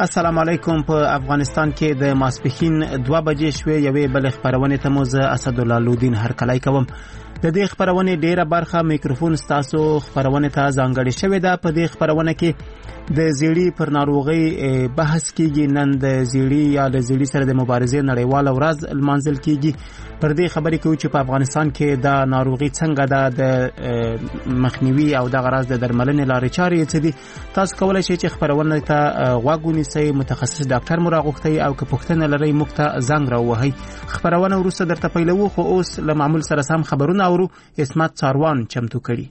السلام علیکم. په افغانستان کې د ماسپښین 2 بجې شوې یوې بل خبرونه ته مو زه اسدالله لودین هرکلی کوم. د دې خبرونه ډیره برخه میکروفون ستاسو خبرونه ته ځانګړې شوې ده. په دې خبرونه کې د زیړی پر ناروغي بحث کیږي. نن د زیړی یا د زیړی سره د مبارزې نړیواله ورځ لمانځل کیږي. پر دې خبرې کوي چې په افغانستان کې د ناروغي څنګه د مخنیوي او د غرض د درملنې لارې چارې څه دي. تاسو کولای شئ چې خبرونه ته غوږ ونیسئ، متخصص ډاکټر مو راغوښتئ او که پوښتنه لرئ موږ ته زنګ راووهئ. خبرونه وروسته درته پیلوو، خو اوس له معمول سره سم خبرونه اورو. اسمت څاروان چمتو کړي.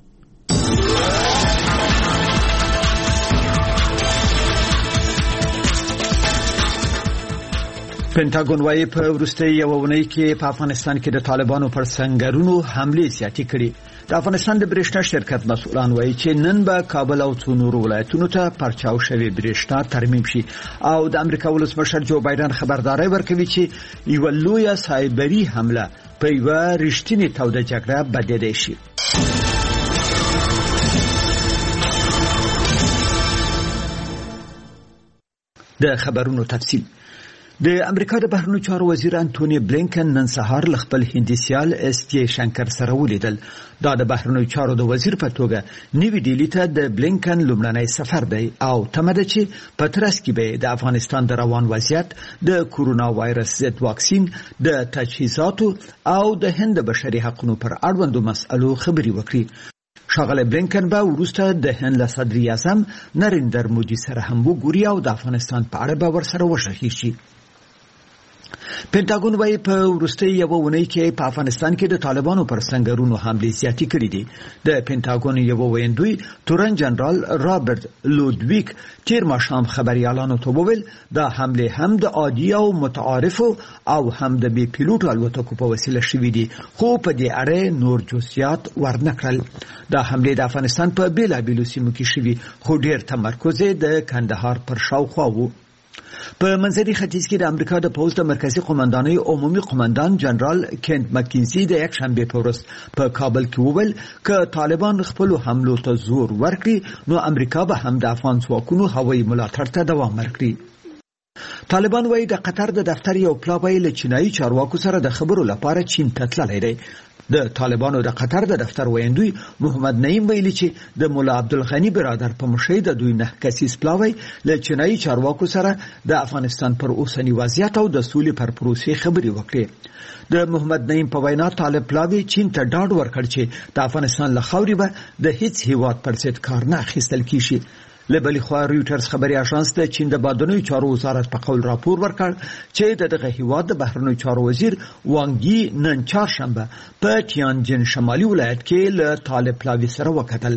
پینټاګون وايي په وروستي یو ونې کې په افغانستان کې د طالبانو پر سنگرونو حمله زیاتې کړي. د افغانستان د برېښنا شرکت مسؤلان وايي چې نن به کابل او څو نورو ولایتونو ته پرچاو شوی برېښنا ترمیم شي او د امریکا ولسمشر جو بایدن خبرداري ورکوي چې یو لوی سایبري حمله په یو رښتینی توده جګړه بدلېدای شي. د خبرونو تفصیل. د امریکا د بهرنیو چارو وزیر انټونی بلینکن نن سهار ل خپل هندسیال اس جی شنکر سره ولیدل. دا د بهرنیو چارو د وزیر په توګه نیوی ډیلی ته د بلینکن لومړنی سفر دی او تمه چې په ترڅ کې به د افغانستان د روان وضعیت، د کورونا وایرس ضد واکسین، د تجهیزاتو او د هند بشري حقوقو پر اړوندو مسئلو خبري وکړي. ښاغلی بلینکن به وروسته د هند له صدر اعظم نریندر مودي سره هم وګوري او د افغانستان په اړه به ورسره وشرحي شي. پینټاګون وايي په وروستي یو ونې کې په افغانستان کې د طالبانو پر سنگرونو حمله زیاتې کړې دي. د پینټاګون یو ویندوی تورن جنرال رابرټ لودویک تیر ماښام خبريالانو ته وویل دا حمله هم د عادي او متعارف او هم د بي پیلوټ الوتکو په وسیله شوې دي، خو په دې اړه نور جزئیات ورنکړل. دا حمله د افغانستان په بیلابیلو سیمو کې شوې، خو ډیر تمرکز د کندهار پر شاوخوا وو. په منځني ختیځ کې د امریکا د پوځ د مرکزی قومندانۍ عمومي قومندان جنرال کینت مکینزي د یک شنبه په ورځ په کابل کې وویل ک طالبان خپل حملو ته زور ورکړي نو امریکا به هم د افغان ځواکونو هوایي ملاتړ ته دوام ورکړي. طالبان وايي د قطر د دفتر یو پلاوی له چینایي چارواکو سره د خبرو لپاره چین ته تللی دی. د طالبانو د قطر د دفتر ویندوی محمد نعیم ویلي چې د مولا عبدالغنی برادر په مشرۍ د دوی 9 کسیز پلاوی له چینایي چارواکو سره د افغانستان پر اوسنی وضعیت او د سولې پر پروسې خبري وکړي. د محمد نعیم په وینا طالب پلاوی چین ته ډاډ ورکړ چې د افغانستان له خاورې به د هیڅ هیواد پر ضد کار نه اخیستل کیږي. لبلی خوا ریوټرز خبري اژانس د چین د بادنوي چارو وزارت په قول راپور ورکړ چې دغه هیواد د بهرنیو چارو وزیر وانګي نن چهارشنبه په تیانجن شمالي ولایت کې له طالب پلاوی سره وکتل.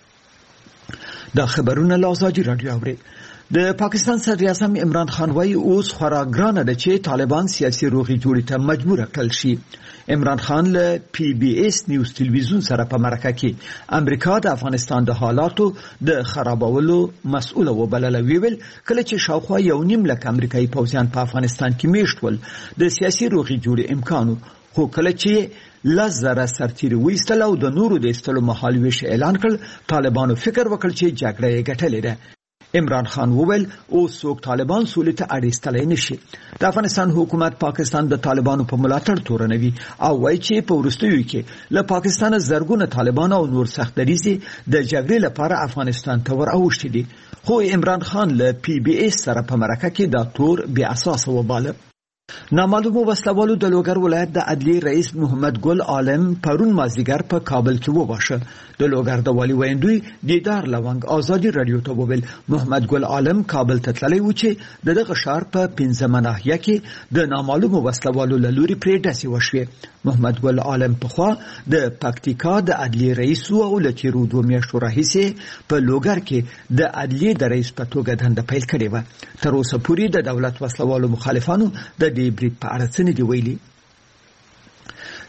دا خبرونه له ازادي رادیو اوري. د پاکستان صدر اعظم عمران خان وايي اوس خورا ګرانه ده چې طالبان سیاسي روغي جوړی ته مجبور کړل شي. عمران خان له پی بی اس نیوز تلویزیون سره په مرکه کې امریکا د افغانستان د حالاتو د خرابولو مسؤل وبلل. ویل کله چې شاوخوا 1.5 لک امریکایي پوځیان په افغانستان کې میشتول د سیاسي روغي جوړی امکانو، خو کله چې لزر سرتیری وېستل او د نورو د استلو محالویش اعلان کړ طالبانو فکر وکړ چې جګړه یې ګټلې ده. عمران خان وویل او څوک طالبان سولې ته اړیستلای نشي. د افغانستان حکومت پاکستان د طالبانو په ملاتړ تورنوي او وایي چې په وروستیو کې له پاکستان زرګونه طالبان او نور سخت دریزي د جګړې لپاره افغانستان ته ور اوښتي دي. خو عمران خان له پی بی اس سره په مرکه کې دا تور بې اساس وباله. نامعلومو وسلوالو د لوګر ولایت د عدلیې رئیس محمد ګل عالم پرون مازیګر په کابل کې وواشه. د لوګر د والی ویندوی دیدار لونګ ازادي رادیو ته وویل محمد ګل عالم کابل ته تللی و چې دغه ښار په 15 ناحیه کې د نامعلومو وسلوالو له لوري پرې ډزې وشوې. محمد ګل عالم پخوا د پکتیکا د عدلیې رئیس او له تیرو 2 میاشتو راهیسې په لوګر کې د عدلیې د رئیس په توګه دنده پیل کړې وه. تر اوسه پورې د دولت وسلوالو مخالفانو د دې برید په اړه څه نه دی ویلي.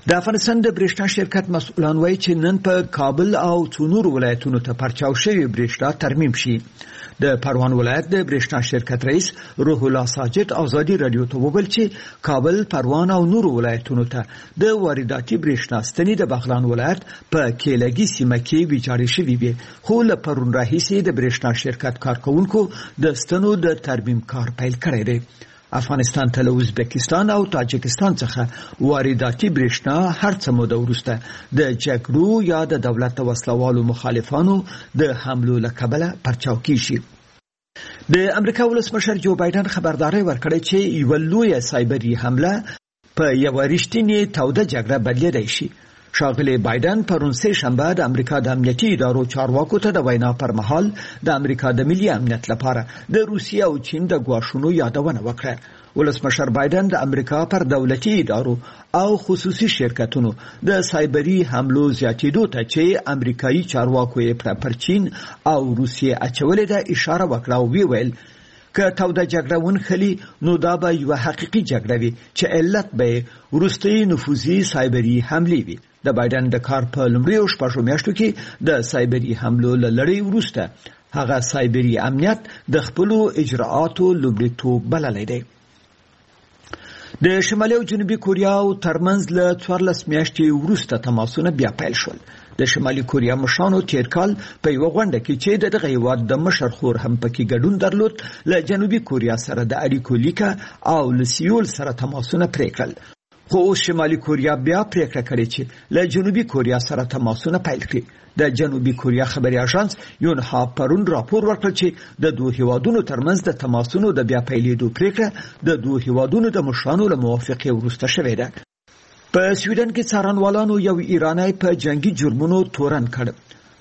د افغانستان د برېښنا شرکت مسؤلان وایي چې نن په کابل او څو نورو ولایتونو ته پرچاو شوی برېښنا ترمیم شي. د پروان ولایت د برېښنا شرکت رئیس روح الله ساجد ازادي رادیو ته وویل چې کابل، پروان او نورو ولایتونو ته د وارداتي برېښنا ستنې د بغلان ولایت په کېلګي سیمه کې ویجاړې شوې وې، خو له پرون راهیسې د برېښنا شرکت کارکونکو د ستنو د ترمیم کار پیل کړی دی. افغانستان ته له ازبکستان او تاجکستان څخه وارداتي برېښنا هر څه موده وروسته د جګړو یا د دولت د وسلوالو مخالفانو د حملو له کبله پرچاو کیږي. د امریکا ولسمشر جو بایدن خبرداری ورکړی چې یوه لویه سایبري حمله په یوه رښتینې توده جګړه بدلیدای شي. ښاغلی بایدن پرون سه شنبه د امریکا د امنیتي ادارو چارواکو ته د وینا پر مهال د امریکا د ملي امنیت لپاره د روسیې او چین د ګواښونو یادونه وکړه. ولسمشر بایدن د امریکا پر دولتي ادارو او خصوصي شرکتونو د سایبري حملو زیاتېدو ته چې امریکایي چارواکو یې پر چین او روسیې اچولې ده اشاره وکړه او ویل که توده جګړه ونښلي نو دا به یوه حقیقي جګړه وي چې علت به وروستۍ نفوذي سایبري حملې وي. د بایدن د کار په لومړیو شپږو میاشتو کې د سایبري حملو له لړۍ وروسته هغه سایبري امنیت د خپلو اجراءاتو لومړیتوب بللی دی. د شمالي او جنوبي کوریا ترمنځ له 14 میاشتې وروسته تماسونه بیا پیل شول. د شمالي کوریا مشرانو تیر کال په یوه غونډه کې چې د دغه هیواد د مشر خور هم پکې ګډون درلود له جنوبي کوریا سره د اړیکو لیکه او له سیول سره تماسونه پرې کړل. خو اوس شمالي کوریا بیا پریکړه کړې چې له جنوبي کوریا سره تماسونه پیل کړي. د جنوبي کوریا خبري اژانس یونهاپ پرون راپور ورکړ چې د دوه هیوادونو ترمنځ د تماسونو د بیا پیلېدو پریکړه د دوه هیوادونو د مشرانو له موافقې وروسته شوې ده. په سویډن کې څارنوالانو یو ایرانی په جنگي جرمونو تورن کړ.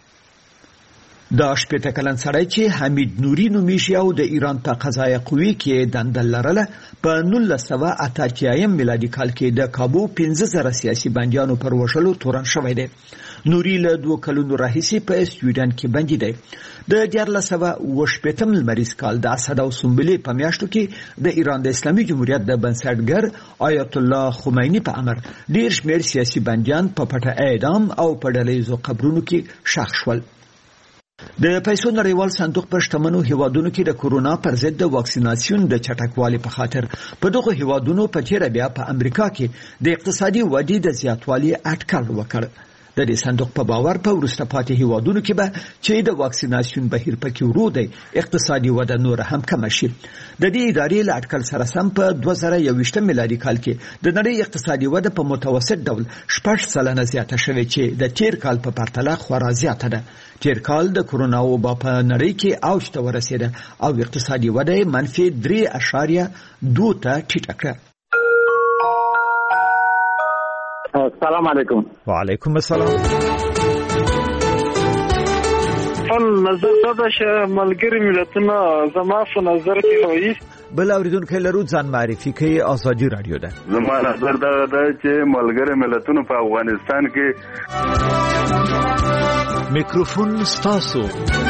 دا 18 کلن سړی چې حمید نوري نومیږي او د ایران په قضایه قوې کې دنده لرله په 1988 میلادي کال کې د کابو 15000 سیاسي بندیانو پر وژلو تورن شوی دی. نوري له 2 کلونو راهیسې په سویډن کې بندي دی. د 1918 لمریز کال د اسد او سنبلې په میاشتو کې د ایران د اسلامي جمهوریت د بنسټګر آیت الله خمیني په امر ډیر شمېر سیاسي بندیان په پټه اعدام او په ډلهییزو قبرونو کې ښخ شول. د پیسو نړیوال صندوق په شتمنو هیوادونو کې د کورونا پر ضد د واکسیناسیون د چټکوالي په خاطر په دغه هیوادونو په تیر بیا په امریکا کې د اقتصادي ودې د زیاتوالي اټکل وکړ. د دې صندوق په باور په وروسته پاتې هیوادونو کې به چې د واکسیناسیون بهیر پکې ورو دی اقتصادي وده نور هم کم شي. د دې ادارې له اټکل سره سم په 2021 میلادي کال کې د نړۍ اقتصادي وده په متوسط ډول 6% زیاته شوې چې د تیر کال په پرتله خورا زیاته ده. تیر کال د کورونا وبا په نړۍ کې اوج ته ورسېده او اقتصادي وده -3.2 ته ټیټه کړه. السلام علیکم. وعلیکم السلام. نظر دا چې ملګری ملتونه زما په نظر کې وایي بل اوریدونکو لرو ځان معرفي کوي. ازادي رادیو ده. زما نظر دا چې ملګری ملتونه په افغانستان کې میکروفون ستاسو.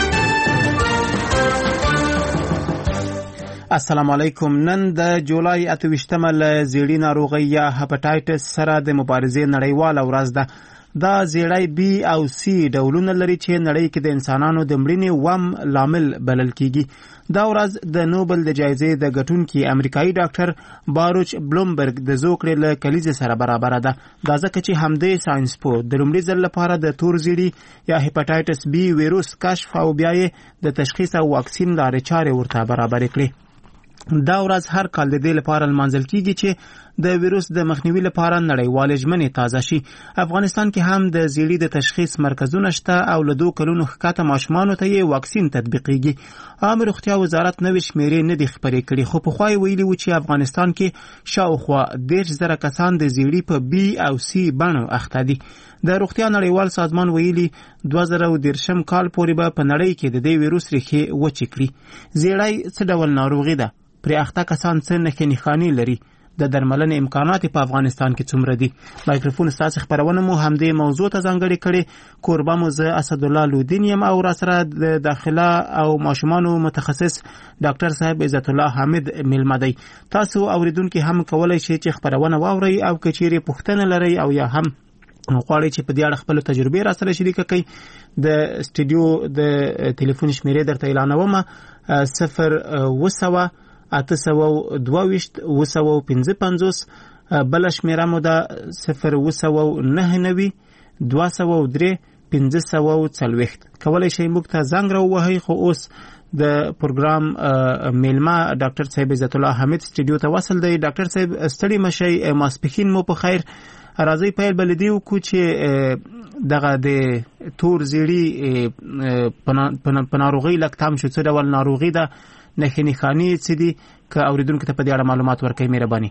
السلام علیکم. نن د جولای 28مه له زیړی ناروغۍ یا هپاټایټس سره د مبارزې نړیواله ورځ ده. دا زیړی بی او سی ډولونه لري چې نړۍ کې د انسانانو د مړینې وم لامل بلل کیږي. دا ورځ د نوبل د جایزې د ګټونکي امریکایي ډاکټر باروچ بلومبرګ د زوکړې له کلیزې سره برابر ده. دا ځکه چې همدې ساينسپو د لومړي ځل لپاره د تور زیړي یا هپاټایټس بی ویروس کشف او بیا یې د تشخیص او واکسین لارې چارې ورته برابر کړې. دا ورځ هر کال د دې لپاره لمانځل کیږي چې د ویروس د مخنیوي لپاره نړیوال ژمنې تازه شي. افغانستان کې هم د زیړي د تشخیص مرکزونه شته او له 2 کلونو ښکته ماشومانو ته یې واکسین تطبیقیږي. عامه روغتیا وزارت نوې شمیرې نه دي خپرې کړي، خو پخوا یې ویلي و چې افغانستان کې شاوخوا 10,000 کسان د زیړي په بی او سی بڼو اخته دي. د روغتیا نړیوال سازمان ویلي 2013 کال پورې به په نړۍ کې د دې ویروس ریښې وچې کړي. زیړی څه ډول ناروغي ده؟ پرې اخته کسان څه نښې نښانې لري؟ د درملنې امکانات په افغانستان کې څومره دي. مایکروفون ستاسو خبرونه مو همدې موضوع ته ځانګړې کړې. کوربه مو زه اسد الله لودین یم او را سره د داخله او ماشومانو متخصص ډاکټر صاحب عزت الله حامد ملما دی. تاسو اوریدونکو هم کولای شئ چې خبرونه واورئ او کچېرې پوښتنه لرئ او یا هم غواړئ چې په دې اړه خپل تجربې را سره شریک کړئ. د سټوډیو د ټلیفون شمیرې درته اعلانوم: 0 822 955. بل شمیره مو ده 0 203 540. کولای شئ موږ ته زنګ راووهئ. خو اوس د پروګرام میلما ډاکټر صاحب عزت الله حامد سټوډیو ته وصل دی. ډاکټر صاحب ستړي مشئ، ماسپښین مو په خیر. راځي پیل بلدی وکړو چې دغه د تور زیړی په ناروغي لکتام شو څه ډول ناروغي ده، نښانې څه دي، که اوریدونکو ته په دې اړه معلومات ورکړئ مهرباني.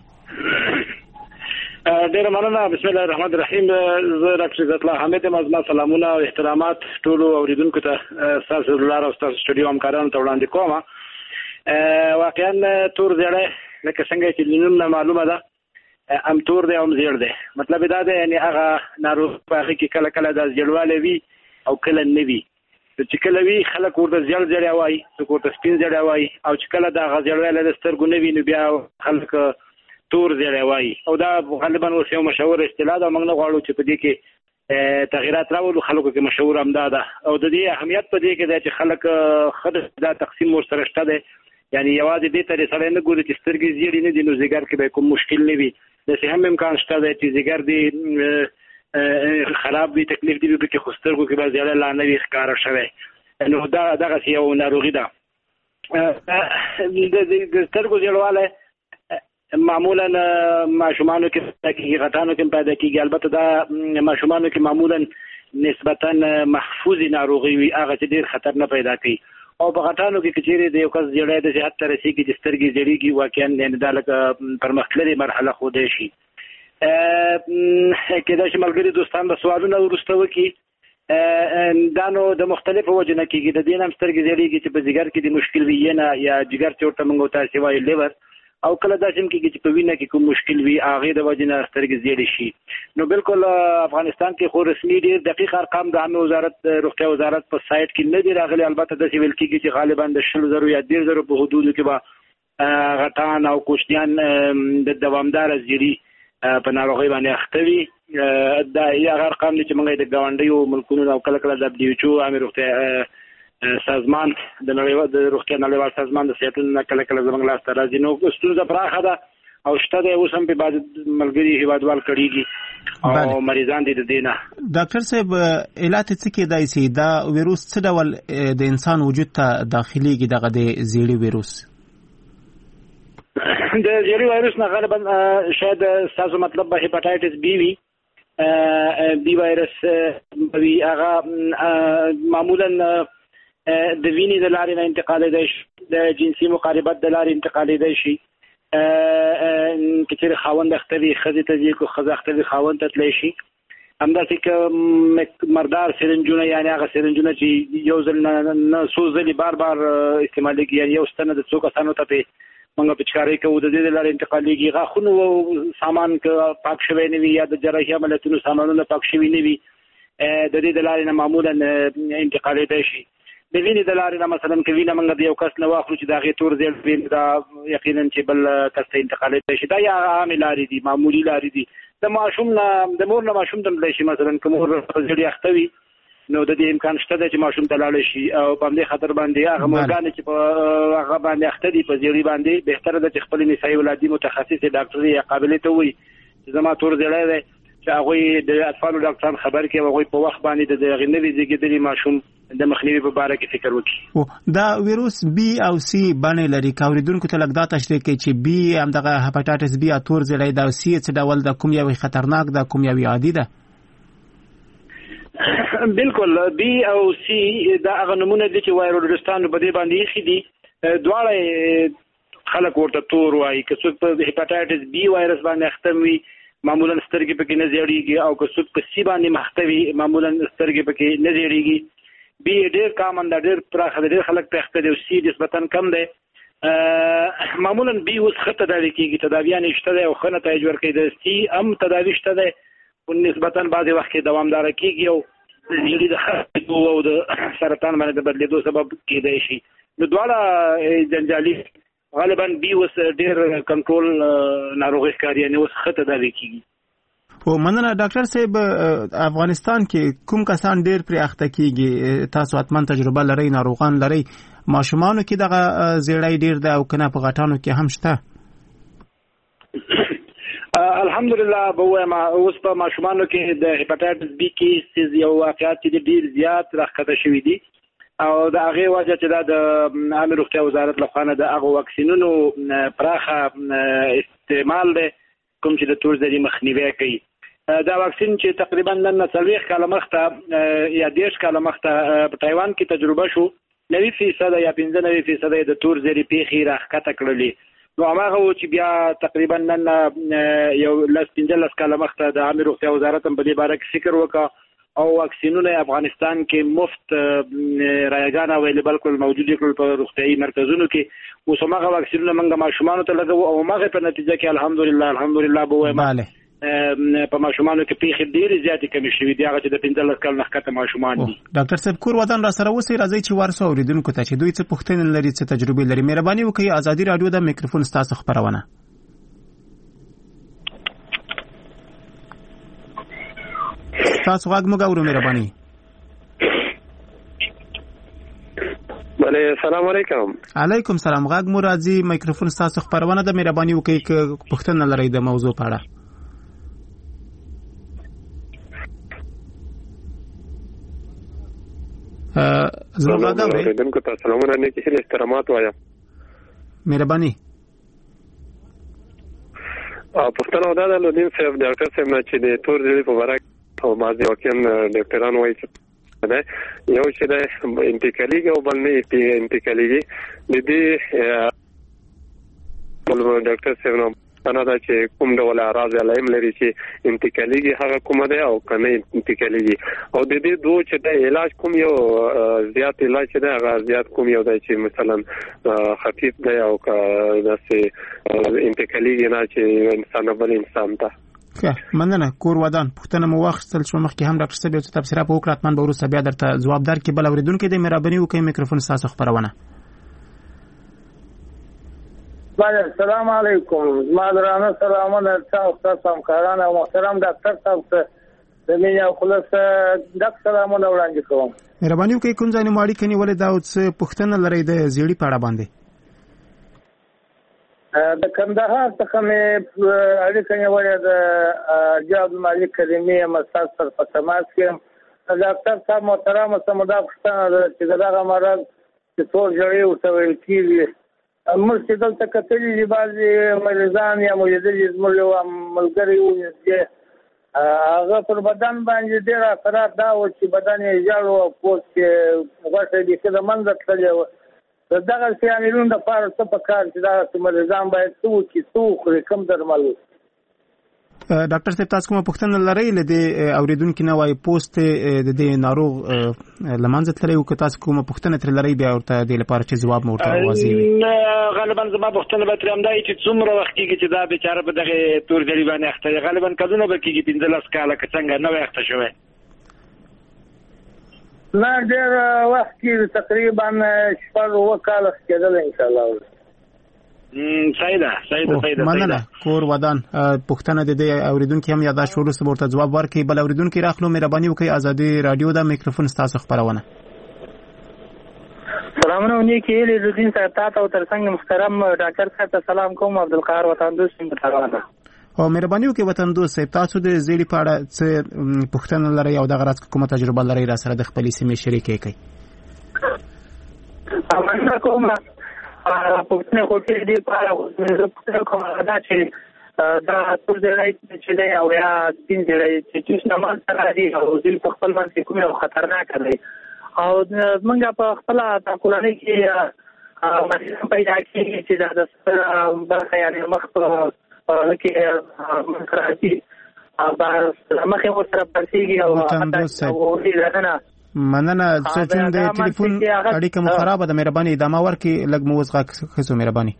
ډېر مننه. بسم الله الرحمن الرحیم. زه ډاکټر عزت الله حامد یم. زما سلامونه او احترامات ټولو اوریدونکو ته ستاسو لپاره او ستاسو سټوډیو همکارانو ته وړاندې کوم. واقعا تور زیړی لکه څنګه چې لینونه معلومه ده ام تور دی او ام زیړ دی. مطلب دا دی یعنی هغه ناروغ په هغه کې کله کله د زیړوالی وي او کله نه وي. چې کله وي خلک ورته زیړ زیړی وایي، څوک ورته سپین زیړی وایي، او چې کله د هغه زیړوالی د سترګو نه وي نو بیا خلک تور زیړی وایي. او دا غالبا اوس یو مشهور اصطلاح ده. موږ نه غواړو چې په دې کې تغیرات راولو. خلکو کې مشهور همدا ده او د دې اهمیت په دې کې ده چې خلک ښه دا تقسیم ورسره شته دی. یعنی یوازې دې ته سړی نه ګوري چې سترګې زیړې نه دي نو ځیګر کې به کوم مشکل نه وي. داسې هم امکان شته دی چې ځیګر دې خراب وي، تکلیف دې وکړي، خو سترګو کې به زیړه لا نه وي ښکاره شوی. نو دغسې یو ناروغي ده. د سترګو زیړوالی معمولا ماشومانو کې پیدا کېږي، غټانو کې پیدا کېږي. البته دا ماشومانو کې معمولا نسبتا محفوظ ناروغي وي، هغه چې ډېر خطر نه پیدا کوي. او په غټانو کې کچېرې د یو کس زیړی د صحت ته رسېږي چې سترګې زیړېږي، واقعا یعنې دا لکه پرمختللې مرحله ښودی شي. کېدای شي ملګري دوستان به سوالونه وروسته وکړي. دا نو د مختلفو وجو نه کېږي. د دې نه هم سترګې زیړېږي چې په ځیګر کې د مشکل وي یا جګر چې ورته موږ تاسې وایو لیور، او کله داسې هم کېږي چې په وینه کې کوم مشکل وي، هغې د وجې نه سترګې زیړې شي. نو بالکل افغانستان کې خو رسمي ډېر دقیق ارقام د عامه وزارت روغتیا وزارت په سایټ کې نه دي راغلي. البته داسې ویل کېږي چې غالبا د 100,000 یا 1,000 په حدودو کې به غټان او کوچنیان د دوامداره زیړي په ناروغۍ باندې اخته وي. دا هغه ارقام دي چې موږ یې د ګاونډیو ملکونو او کله کله د WHO عامه روغتیا سازمان د روغتیا نړیوال سازمان د صحتونو کله کله زموږ لاس ته راځي. نو ستونزه پراخه ده او شته دی. اوس هم په بعض ملګري هیوادوال کړيږي او مریضان دي د دې نه. ډاکټر صاحب علت څه کېدای شي؟ دا ویروس څه ډول د انسان وجود ته داخليږي؟ دغه د زیړي ویروس د زیړي ویروس نه غالبا شاید تاسو مطلب به هپاتایټس بی وي. بی وایرس وی هغه معمولا د وینې د لارې نه انتقالېدای شي، د جنسي مقاربت د لارې انتقالېدای شي. که چېرې خاوند اخته وي ښځې ته ځي، که ښځه اخته وي خاوند ته تللی شي. همداسې که مردار سرنجونه یعنې هغه سرنجونه چې یو ځل نه څو ځلې بار بار استعمالېږي، یعنې یو ستنه د څو کسانو ته پرې موږ پچکارۍ کوو، د دې د لارې انتقالېږي. غاښونو سامان که پاک شوی نه وي یا د جراحي عملیاتونو سامانونه پاک شوي نه وي، د دې د لارې نه معمولا انتقالېدای شي. د وینې د لارې نه مثلا که وینه موږ د یو کس نه واخلو چې د هغې تور زیړ وي، دا یقینا چې بل کس ته انتقالېدای شي. دا یا عامې لارې دي، معمولي لارې دي. د ماشوم نه د مور نه ماشوم ته تللی شي. مثلا که مور زیړې اخته وي نو د دې امکان شته دی چې ماشوم ته لاړی شي. او په همدې خاطر باندې هغه مورګانې چې په هغه باندې اخته دي په زیړي باندې، بهتره ده چې خپل نسایي ولادي متخصص ډاکټر یا قابلې ته ووایي چې زما تور زیړی دی، چې هغوی د اطفالو ډاکټران خبر کړي او هغوی په وخت باندې د هغې نوي زېږېدلي ماشوم د مخنیوي په باره کې فکر وکړي. دا ویروس بي او سي بڼې لري. که اورېدونکو ته لږ دا تشریح کړي چې بي همدغه هپاتایټس بي یا تور زیړی ده، او سي څه ډول ده، کوم یو خطرناک ده، کوم یو عادي ده؟ بالکل بي او سي دا هغه نمونه دي چې وایروسانو په دې باندې ایښي دي. دواړه خلک ورته تور وایي. که څوک په هپاتایټس بي وایرس باندې اخته وي معمولا سترګې پکې نه زیړېږي، او که څوک په سي باندې مخته وي معمولا سترګې پکې نه زیړېږي. بي ډېر کامن ده، ډېر پراخه ده، ډېر خلک پرې اخته دي، او سي نسبتا کم دی. معمولا بي اوس خطه تداوی کیږي تداویان شته او خنه ته جوړ کېد سي ام تداوی شته ده نسبتا بعضی وخت کې دوامدار کیږي او جلدی د خطو او د سرطان باندې بدلیدو سبب کېدای شي نو دواړه جنجالي غالبا بي اوس ډیر کنټرول ناروغي ښکاري نه اوس خطه تداوی کیږي او مننه ډاکټر صاحب افغانستان کې کوم کسان ډیر پرې اخته کیږي تاسو اتمن تجربه لرئ ناروغان لرئ ماشومانو کې دغه زیړی ډیر ده او کنه په غټانو کې هم شته الحمدلله به ما اوس په ماشومانو کې د هپاتایټس بی کیسز یو واقعیت دي ډیر زیات راخته شوې دي او د هغه وجه چې د عامه روغتیا وزارت لخوا د هغه واکسینونو پراخه استعمال ده کوم چې د تور ذری مخنیوي کوي دا واکسین چې تقریبا نن 40 کاله مخته یا 10 کاله مخته په تایوان کې تجربه شو 90% یا 95% د تور ذری پیخي راخته کړلې نو هغه چې بیا تقریبا نن یو 15 کاله مخته د عامه روغتیا وزارت په دې باره کې فکر وکړ او واکسینونه افغانستان کې مفت رایګان اویلیبل کول موجود کړل په روغتيایي مرکزونو کې اوس هغه واکسینونه موږ ماشومان ته لګو او هغه په نتیجه کې الحمدلله به وایم په ماشومانو کې پیخي ډېر زیاتې کمی شوې دي هغه چې د 15 کال نه ښکته ماشومان دي ډاکټر صاحب کور ودان را سره وسی راځي چې ورسو اوریدونکو ته چې دوی څه پوښتنې لري څه تجربه لري مهرباني وکړئ ازادي رادیو د میکروفون ستاسو خبرونه تاسو غږ موږ اورو مهرباني بله السلام علیکم علیکم سلام غږ مو راځي میکروفون ستاسو خبرونه د مهرباني وکړئ پوښتنه لرئ د موضوع په اړه زما غږ اورئ دونکو ته سلامونه نیکی هیله احترامات وایم مهرباني پښتنه ودا د لودین صاحب ډاکټر صاحب نه چې د تور ذری په اړه او بعضی واقعا ډاکټران وایي چې دا یو چې د انتقالي او بل نه انتقالي د دې ډاکټر صاحب نو انا دا چې کوم ډول اعراض علائم لري چې انتقالي هغه کومه ده او کنه انتقالي او د دې دوه چې د علاج کوم یو زیات علاج چې ده هغه زیات کوم یو دی چې مثلا خفیف دی او داسې انتقالي نه چې انسان بل انسان ته مننه کور ودان پښتنه مو واخستل شو مخکې هم ډاکټر صاحب ته تفسیر په وکړه اتمن به ورسره بیا درته جواب درکې بل اوریدونکو دې مهرباني وکړئ میکروفون تاسو خبرونه السلام علیکم مادرانه سلامونه تاسو همکاران او محترم ډاکټر صاحب ته د مینه او خلاص ډاکټر سلامونه وړاندې کوم مهرباني وکړئ کوم ځای مو اړیکه نیولې دا اوس پښتنه لري د زیړی په اړه باندې د کندهار څخه مې اړیکه نیولې د جواب مالک کریمه مساس پر پسماس کې ډاکټر صاحب محترم سمدا پښتنه چې دغه مرض چې ټول جوړي او څه ویل کیږي موږ چې دلته کتلې دي بعضې مریضان یا مریضې زموږ یو ملګری و چې هغه پر بدن باندې ډېر اثرات دا و چې بدن یې ژړ و او پوست یې غوښه بیخي د منځه تللې وه د دغسې عاملونو دپاره څه پکار چې دغسې مریضان باید څه وکړي څه وخوري کوم درمل وکړي ډاکټر صاحب تاسو کومه پوښتنه لرئ لدې اوریدونکو نه وایي پوست د دې ناروغ لمانځه تللی او که تاسو کومه پوښتنه ترې لرئ بیا ورته دې لپاره چې ځواب مو ورته واضح وي غالبا زما پوښتنه به ترې همدا وي چې څومره وخت کېږي چې دا بیچاره په دغې تور ذري باندې اخته دی غالبا کلونه به کېږي 15 کاله که څنګه نوی اخته شوی نه ډېر وخت کېږي تقریبا 6 کاله کېدلی انشاءالله سیده مننه کور ودان پښتنه د دې اوریدونکو هم یاداش ورسره ورته جواب ورکړي بل اوریدونکو راخلو مهرباني وکړئ ازادي رادیو دا میکروفون تاسو خبرونه سلامونه نیکی هیله دین صاحب تاسو ترڅنګ محترم ډاکټر صاحب ته سلام کوم عبدالقاهر وطندوس متراوله او مهرباني وکړئ وطندوس صاحب تاسو د زیړی په اړه څه پښتنه لري او د غرض کومه تجربه لري را سره د خپلې سیمې شریکې کړئ امنه کوم پښتنه کوټې دې په اړه کوم دا چې دا ټول ځای چې دی او یا سپین ځای چې نماز سره دی او ځل په خپل باندې کوم یو خطرناک دی او موږ په خپل تاکولانه کې پیدا کیږي چې دا د برخه یعنی مخ په کې مخراجي مخه ورسره پرسیږي او وطندوس صاحب مننه چې د ټلیفون اړیکه مو خرابه ده، مهرباني ادامه ورکړئ. لږ مو وسغه خسو مهرباني.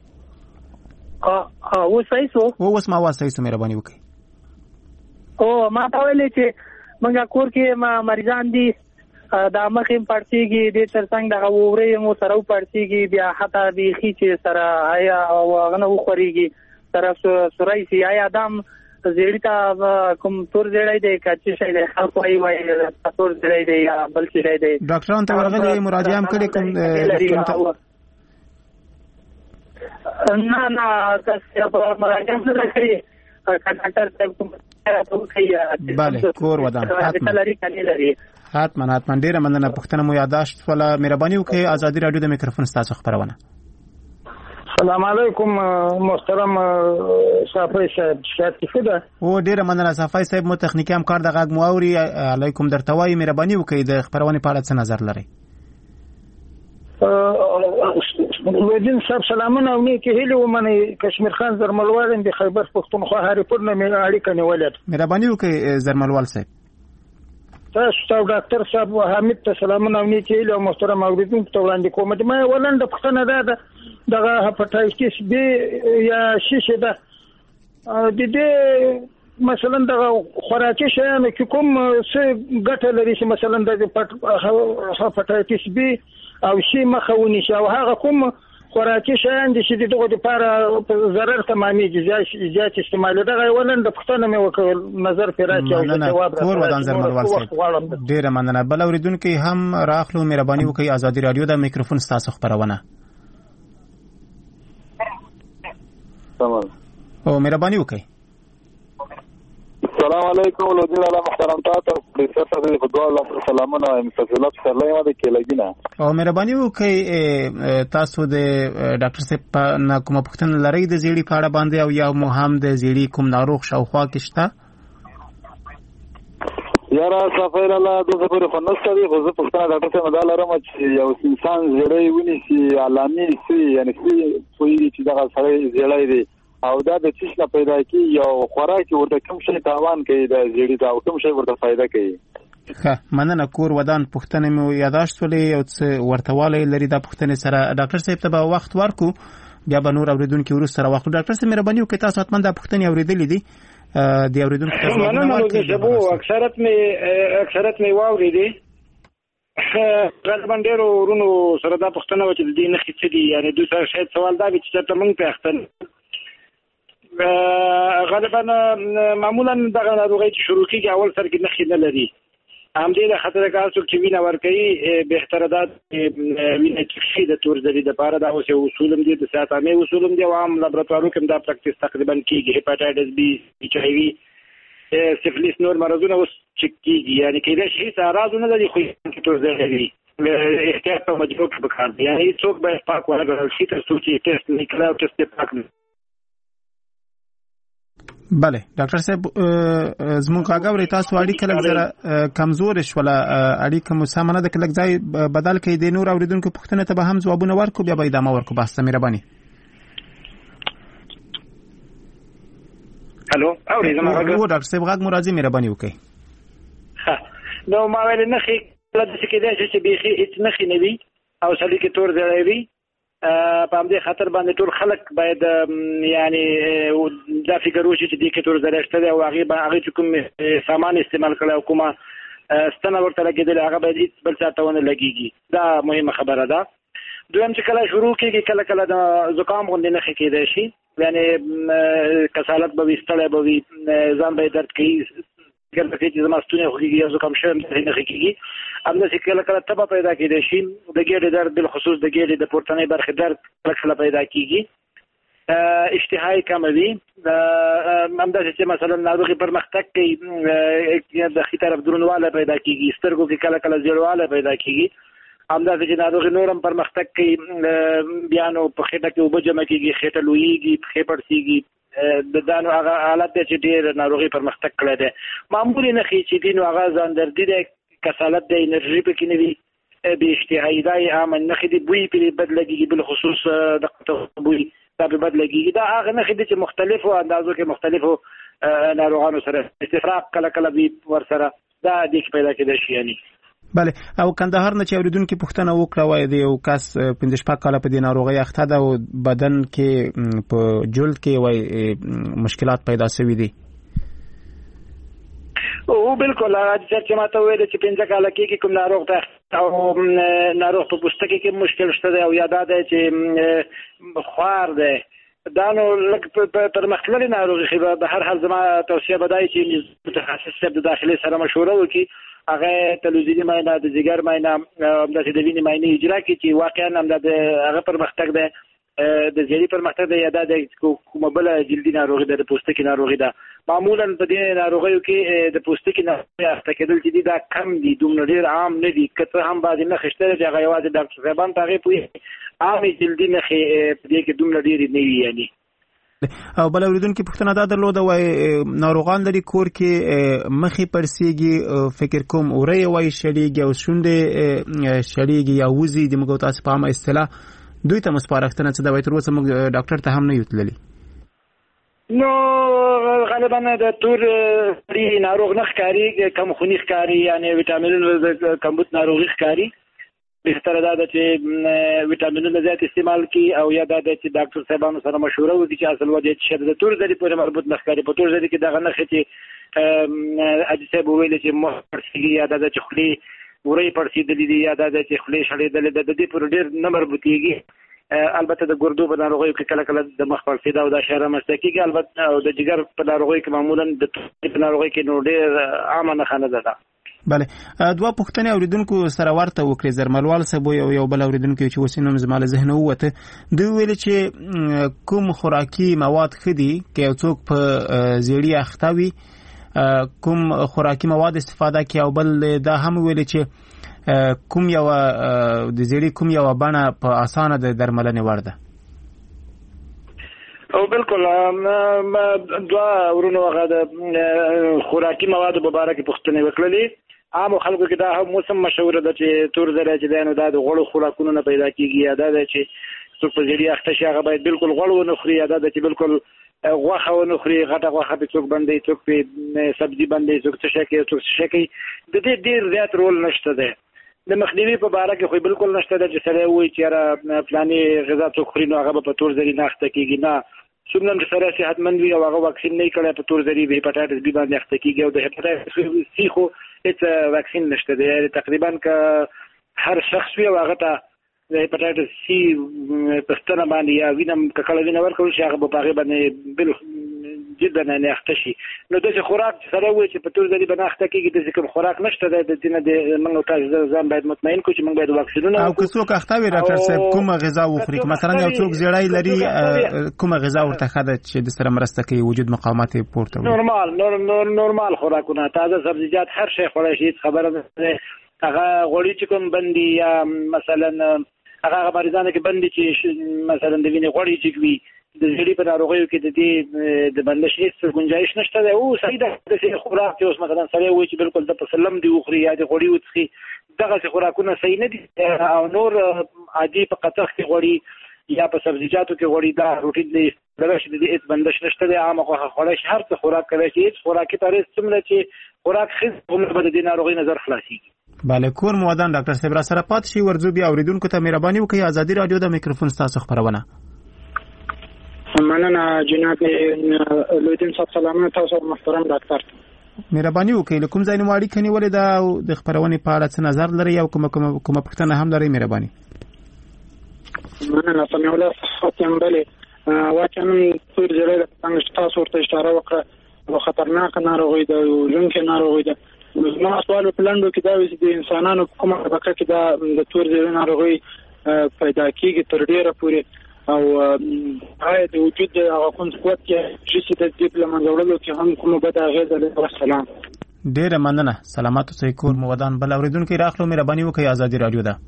او صحیح سو اوس ما واسه سو مهرباني وکړئ. او ما ته ویلې چې موږ کور کې مریضان دي دا مخیم پړسیږي د ترڅنګ د غوورې مو سره پړسیږي، بیا حتی بیخي چې سره آیا او غنه وخوريږي سره سورای سی آیا دام زیړی تا کوم تور زیړی دی کچې شي د خلکو وای تور زیړی دی یا بل څه دی. ډاکټران ته ورغلي مراجعه هم کړې کوم نه تاسو په مراجعه نه کړی ډاکټر صاحب کوم بله کور ودان حتما ډیره مننه. پښتنه مو یاداشت ولا مهرباني وکړئ. ازادي رادیو د میکروفون ستاسو خبرونه. السلام علیکم محترم صافی صاحب، شاتې خدا او ډیره مننه صافی صاحب. مو تخنیکی همکار د غاګ مواوري علیکم درته وایي، مهرباني وکړئ د خبرونه په اړه څه نظر لرئ؟ ودین صاحب سلامونه او نیکی هیله ومني. کشمیر خان زرملوال د خیبر پښتونخوا هریپور نه مې اړیکه نیولې. مهرباني وکړئ زرملوال صاحب. تاسو ته ډاکټر صاحب حمید ته سلامونه او نیکی هیله او محترم اوریدونکو ته وړاندې کوم. ما ولنده پښتنه ده دغه هپاتایتس بی یا شیشه ده د دې مثلا دغه خوراکي شیانو کې کوم څه ګټه لري چې مثلا د هپاتایتس بی او شی مخاوني شي، او هغه کوم خوراکي شیان دي چې دغه لپاره ضرر تمامېږي زیات استعمال. دغه ولنده پښتنه مې وکړ نظر پیراچي او جواب کور ودان زرملوال صاحب. ډیره مننه. بل اوریدونکو هم راخلو مهرباني وکړئ. ازادي رادیو د میکروفون ستاسو خبرونه. تمام او مهرباني وکړئ. السلام علیکم ولودین الله محترم تاسو په سره د فدوال سلامونه او مستقبلات سره یې کې لګینا. او مهرباني وکړئ تاسو د ډاکټر صاحب نه کوم پوښتنه لرئ د زیړی په اړه باندې او یا مو هم د زیړی کوم ناروغ شاوخوا کې شته؟ یاره سفیر الله د زبر خنسته دی خو زه پښتنه ډاکټر صاحب دا لرم چې یو انسان زیړی ونی سي علامي سي یعنی سي کوئی چې دا سره زیړی دی او دا د چیش نه پیدا کی یو خوراک ورته کوم شي تاوان کوي د زیړی دا کوم شي ورته فائدہ کوي. ښه مننه. کور ودان پښتنه مو یاداشت ولې او څه ورتواله لري د پښتنه سره. ډاکټر صاحب ته به وخت ورکو بیا به نور اوریدونکو ورس سره وخت. ډاکټر صاحب مهرباني وکړئ تاسو حتما د پښتنې اوریدلې دي دی اوریدونکو ته مننه. اکثرت می واوریدي غالبا ډیرو ورونو سره دا پښتنه و چې د دې نخې څه دي، یعنی دوی سره شاید سوال دا وي چې ته مونږ ته اختن غالبا معمولا دغه ناروغي چې شروع کیږي اول سر کې نخې نه لري. هم دې د خطر کارڅوک چې وینه ورکوي بهتره ده وینه چې د تور زری د پاره دا اوس اصول دي د ساتامي اصول دي او عام لابراتوارو کې دا پریکټیس تقریبا کیږي. هپاتایتس بی ایچ آی وی سفلیس نور مرضونه اوس چک کیږي، یعنی کله شي اعراض نه لري خو تور زری احتیاط په مجبور پکار دي. یعنی څوک به پاک ورغل شي تر څو چې ټیسټ نکړه او ټیسټ پاک. بله ډاکټر صاحب زموږ کاغوري تاسو اړیکه لږ زره کمزور شوله، اړیکه مو سمونه ده کله ځای بدل کړئ. د نور اوریدونکو پوښتنه ته به هم ځوابونه ورکو بیا به ادامه ورکو بحث ته. مهرباني. الو اورې زما غږ ډاکټر صاحب غږ مو راځي، مهرباني وکړئ. نو ما ویل نخې لږ څه کې دی چې بيخي هیڅ نخې نه وي او سړی کې تور ځای وي. په همدې خاطر باندې ټول خلک باید یعنی دا فکر وشي چې دې کې تور ځای شته او هغه چې کوم سامان استعمال کړي او کومه ستنه ورته لګېدل هغه باید هیڅ بل څه ته ونه لګېږي. دا مهمه خبره ده. دویم چې کله شروع کېږي کله د زکام غوندې نښې کېدای شي، یعنی کسالت به وي، ستړی به وي، ځان به یې درد کوي، ګرد کوي چې زما ستونی خوږېږي یا زکام شوی نښې کېږي. همداسې کله تبه پیدا کېدای شي، د ګېډې درد بالخصوص د ګېډې د پورتنۍ برخې درد کله پیدا کېږي. اشتها یې کمه وي. همداسې چې مثلا ناروغي پرمختګ کوي د ښي طرف دروندوالی پیدا کېږي، سترګو کې کله زیړوالی پیدا کېږي. همداسې چې ناروغي نور هم پرمختګ کوي بیا نو په خېټه کې اوبه جمع کېږي، خېټه لویېږي، پښې پړسېږي. دا نو هغه حالت دی چې ډېر ناروغي پرمختګ کړی دی. معمولي نښې چې دي نو هغه ځاندردي دی، کسالت دی، انرژي پکې نه وي، بې اشتهایي دا یې عامه نښې دي. بوی پرې بد لګېږي، بالخصوص د بوی دا پرې بد لګېږي. دا هغه نښې دي چې مختلفو اندازو کې مختلفو ناروغانو سره استفراق کله وي ورسره دا دې کې پیدا کېدای شي. یعنی بله او کندهار نه چې اوریدونکو پوښتنه وکړه وای د یو کس 15 کال په دې ناروغي اخته ده او بدن کې په جلد کې وای مشکلات پیدا شوي دي او بالکل چې ماته وایي چې 15 کال کې کوم ناروغ ته او ناروغ په پوستکي کې مشکل شته او یاد ده چې خوار ده دا نو لکه پر مختلفه ناروغي به هر حال زما توصیه بدای چې متخصص د داخلي سره مشوره وکړي هغه تلویزیونی معاینه د جګر معاینه د وینې معاینه اجرا کړي چې واقعا هم د هغه پرمختګ ده د ځینې پرمختګ د یاده د کومه بل جلدي ناروغي د پوستکي ناروغي ده معمولا په دې ناروغیو کې د پوستکي ناروغي اخته کېدل چې دا کم دي دومره ډیر عام نه دي کته هم بعض نه خشته چې هغه یوازې ډاکټر صاحبان ته پوي عام جلدي نه په دې کې دومره ډیر نه وي یعنی او بل اوریدونکو پوښتنه دا درلوده وای ناروغان لري کور کې مخې پرسیږي فکر کوم اوري وای شړیږي او شونډې شړیږي یا وزي د موږ تاسو په عامه اصطلاح دوی ته مسپارښتنه څه دا وای تر اوسه موږ ډاکټر ته هم نه یوتللی نو غالبا د تور ناروغ نه ښکاری کم خونی ښکاری یعنی وټامینونو کمبود ناروغي ښکاری بهتره ده چې وټامینونه زیات استعمال کی او یا ده چې ډاکټر صاحبانو سره مشوره وکړي چې اصل وجه چې د تور ذری پورې مربوط نه ښکاری په تور ذری کې دغه نه چې اجساب ویل چې مخرسي یا ده چې خلی ورې پړسیدلې دي یا ده چې خلی شړېدلې ده د دې پر ډیر نه مربوطيږي البته د ګردو په ناروغیو کې کله کله د مخ پړسیدا او د شهره مستکیږي البته او د جګر په ناروغیو کې معمولا د په ناروغیو کې نو ډیر عامه نه خنه ده بله دوه پوښتنې اوریدونکو سره ورته وکړي زرملوال صاحب یو بل اوریدونکو چې وسینوم زماله ذهن وته دوی ویل چې کوم خوراکي مواد خدي کې یو څوک په زیړی اختوي کوم خوراکي مواد استفاده کوي او بل دا هم ویل چې کوم یو د زیړی کوم یو بڼه په اسانه د درملنې ورده او بالکل دوه ورونو هغه د خوراکي مواد مبارک پوښتنه وکړلې عام خلکو کې دا هم موسم مشوره ده چې تور زره چې دانو د غوړو خوراکونو نه پیدا کیږي یا دا چې څوک په جری اخته شي هغه باید بالکل غوړو نه خوري یا دا چې بالکل غوښه و نه خوري غټه غوښه په څوک باندې څوک په سبزي باندې څوک څه شي د دې ډیر زیات رول نشته ده د مخنیوي په اړه کې خو بالکل نشته ده چې سره وایي چې را پلاني غذا څوک خوري نو هغه په تور زری نه اخته کیږي نه څومره سره صحتمند وي او هغه واکسین نه کړي په تور زری به هپاتایتس بی باندې اخته کیږي او د هپاتایتس سی خو هیڅ واکسین نشته دی تقریبا که هر شخص وي او هغه ته د هپاتایتس سی پستنه باندې یا وینم کله وینم ورکول شي هغه په هغه باندې بل جدا نه اخته شي نو د خوراک سره وي چې په تور زری باندې اخته کیږي د کوم خوراک نشته د دینه د موږ تاسو ځان باید مطمئن کو چې موږ باید واکسینونه او که څوک اخته وي ډاکټر صاحب کومه غذا وخوري مثلا یو څوک زیړای لري کومه غذا ورته خاله چې د سره مرسته کوي وجود مقاومت پورته نورمال خوراکونه تازه سبزیجات هر شی خوري شي خبره ده هغه غوړي چې کوم بندي یا مثلا هغه مریضانو کې بندي چې مثلا د وینې غوړي چې وي د زړی په ناروغیو کې د دې د بندش هیڅ گنجائش نشته ده او صحیح ده د خوراک چې اوس مثلا سره وایي چې بالکل د پسلم دی وخوري یا د غوړي وڅخي دغه خوراکونه صحیح نه دي او نور عادي په قطخ کې غوړي یا په سبزیجاتو کې غوړي دا روټین دی دغه چې د دې هیڅ بندش نشته ده عامه خوراک هر څه خوراک کوي چې هیڅ خوراکي طریق څومره چې خوراک خېز عمر به د ناروغي نظر خلاصي بله کور موادان ډاکټر صاحب را سره پات شي ورزو بیا اوریدونکو ته مهرباني وکړئ ازادي رادیو د میکروفون تاسو خبرونه مننه جناب لودین صاحب سلامونه تاسو محترم ډاکټر مهرباني وکړئ کوم ځای نو اړیکه نیولې ده د خبرونې په اړه څه نظر لري او کومه پوښتنه هم لري مهرباني مننه سمې ولا ختم بلې واچن تور زړه څنګه تاسو ورته اشاره وکړه او خطرناک ناروغي ده او ژوندۍ ناروغي ده نو سوال پلاندو کې دا وي د انسانانو کومه طبقه کې دا د تور زړه ناروغي پیدا کیږي تر ډیره پورې او آیا د وجود هغه کوم قوت کې چې د دې په منځوړلو کې هم کومه بد اغیزه لري السلام ډیره مننه سلامات اوسئ کور موادان بل اوریدونکو راخلو مهرباني وکړئ ازادي رادیو ده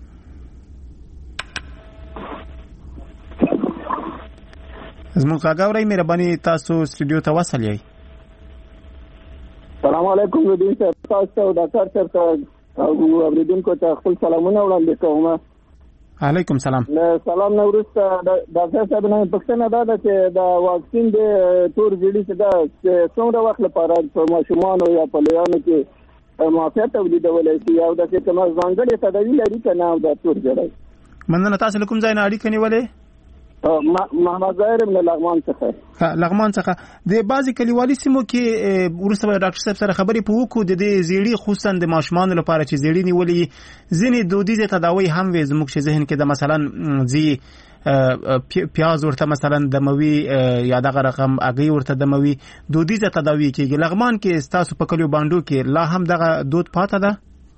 زموږ کاغوري مهرباني تاسو استودیو ته وصل یې السلام علیکم ودین صاحب تاسو ډاکټر صاحب او اوریدونکو ته خپل سلامونه وړاندې کوم علیکم سلام سلام نو ورسته ډاکټر صاحب نه پښتنه دا چې دا واکسین د تور زیړی څخه څومره وخت لپاره په ماشومان او یا په لویانو کې معافیت تولیدولی شي او داسې کوم ځانګړې تداوی لري که نه دا تور جړی. مننه. تاسو له کوم ځای نه اړیکه نیولې؟ محمد ظاهر له لغمان څخه. لغمان څخه. د بعضې کلیوالي سیمو کې وروسته به ډاکټر صاحب سره خبرې په وکړو د دې زیړي خصوصا د ماشومانو لپاره چې زیړي نیولې ځینې دودیزې تداوی هم وي زموږ چې ذهن کې د مثلا ځي پیاز ورته مثلا دموي یا دغه رقم اګي ورته دموي دودیزه تداوی کېږي. لغمان کې ستاسو په کلیو باندو کې لا هم دغه دود پاته ده؟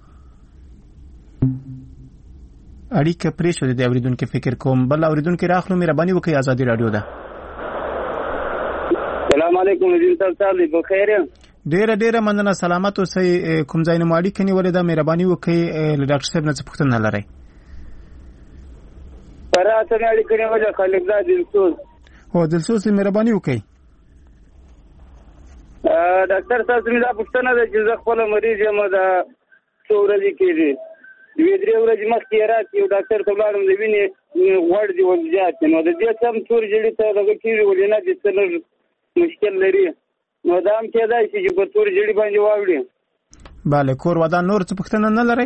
اړیکه پرې شو د اوریدونکو فکر کوم. بل اوریدونکو راخلو مهرباني وکړئ. ازادي رادیو ده. السلام علیکم نجیب صاحب په خیر یم؟ ډیره مننه. سلامت اوسئ. کوم ځای نه اړیکه نیولې ده؟ مهرباني وکړئ له ډاکټر صاحب نه څه پوښتنه لرئ؟ پراته نه اړیکه نیولې خالق زاد دلسوز. هو دلسوز مهرباني وکړئ. ډاکټر صاحب زموږ د پوښتنه ده چې زه خپل مریض یم دا څو ورځې کېږي دوی درې ورځې مخکې راځي یو ډاکټر ته ولاړم د وینې غوړ دي ول زیات نو د دې سم تور جړې ته دغه کېږي ولې نه دې څه مشکل لري نو دا هم کېدای شي چې په تور جړې باندې واوړي. بله. کور ودان نور څه پوښتنه نه لرئ؟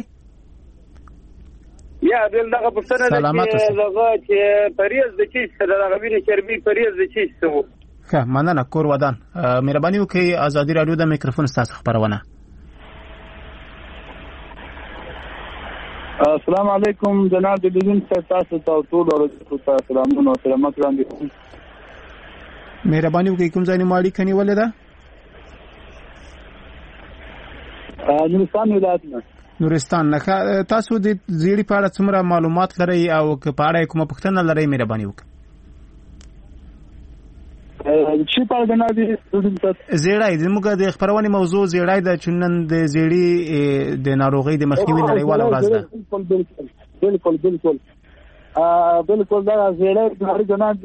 یا بل دغه پوښتنه ده چې دغه چې پریز د چیز سره دغه وینې چربي پریز د چیز څه و؟ ښه مننه. کور ودان. مهرباني وکړئ. ازادي رادیو د میکروفون ستاسو خبرونه. السلام علیکم جناب دلین تاسو ته ټول ورته سلامونه او سلامات وړاندې کوم. مهرباني وکړئ. کوم ځای نه اړیکه نیولې ده؟ نورستان ولایت نه. نورستان نه. تاسو د زیړي په اړه څومره معلومات لرئ او که په اړه کومه پوښتنه لرئ مهرباني وکړئ. چې په جناب زیړای زموږ د خبرونې موضوع زیړای د چنن د زیړي د ناروغي د مخنیوي نړیواله ورځ ده. بالکل دا زیړای د جناب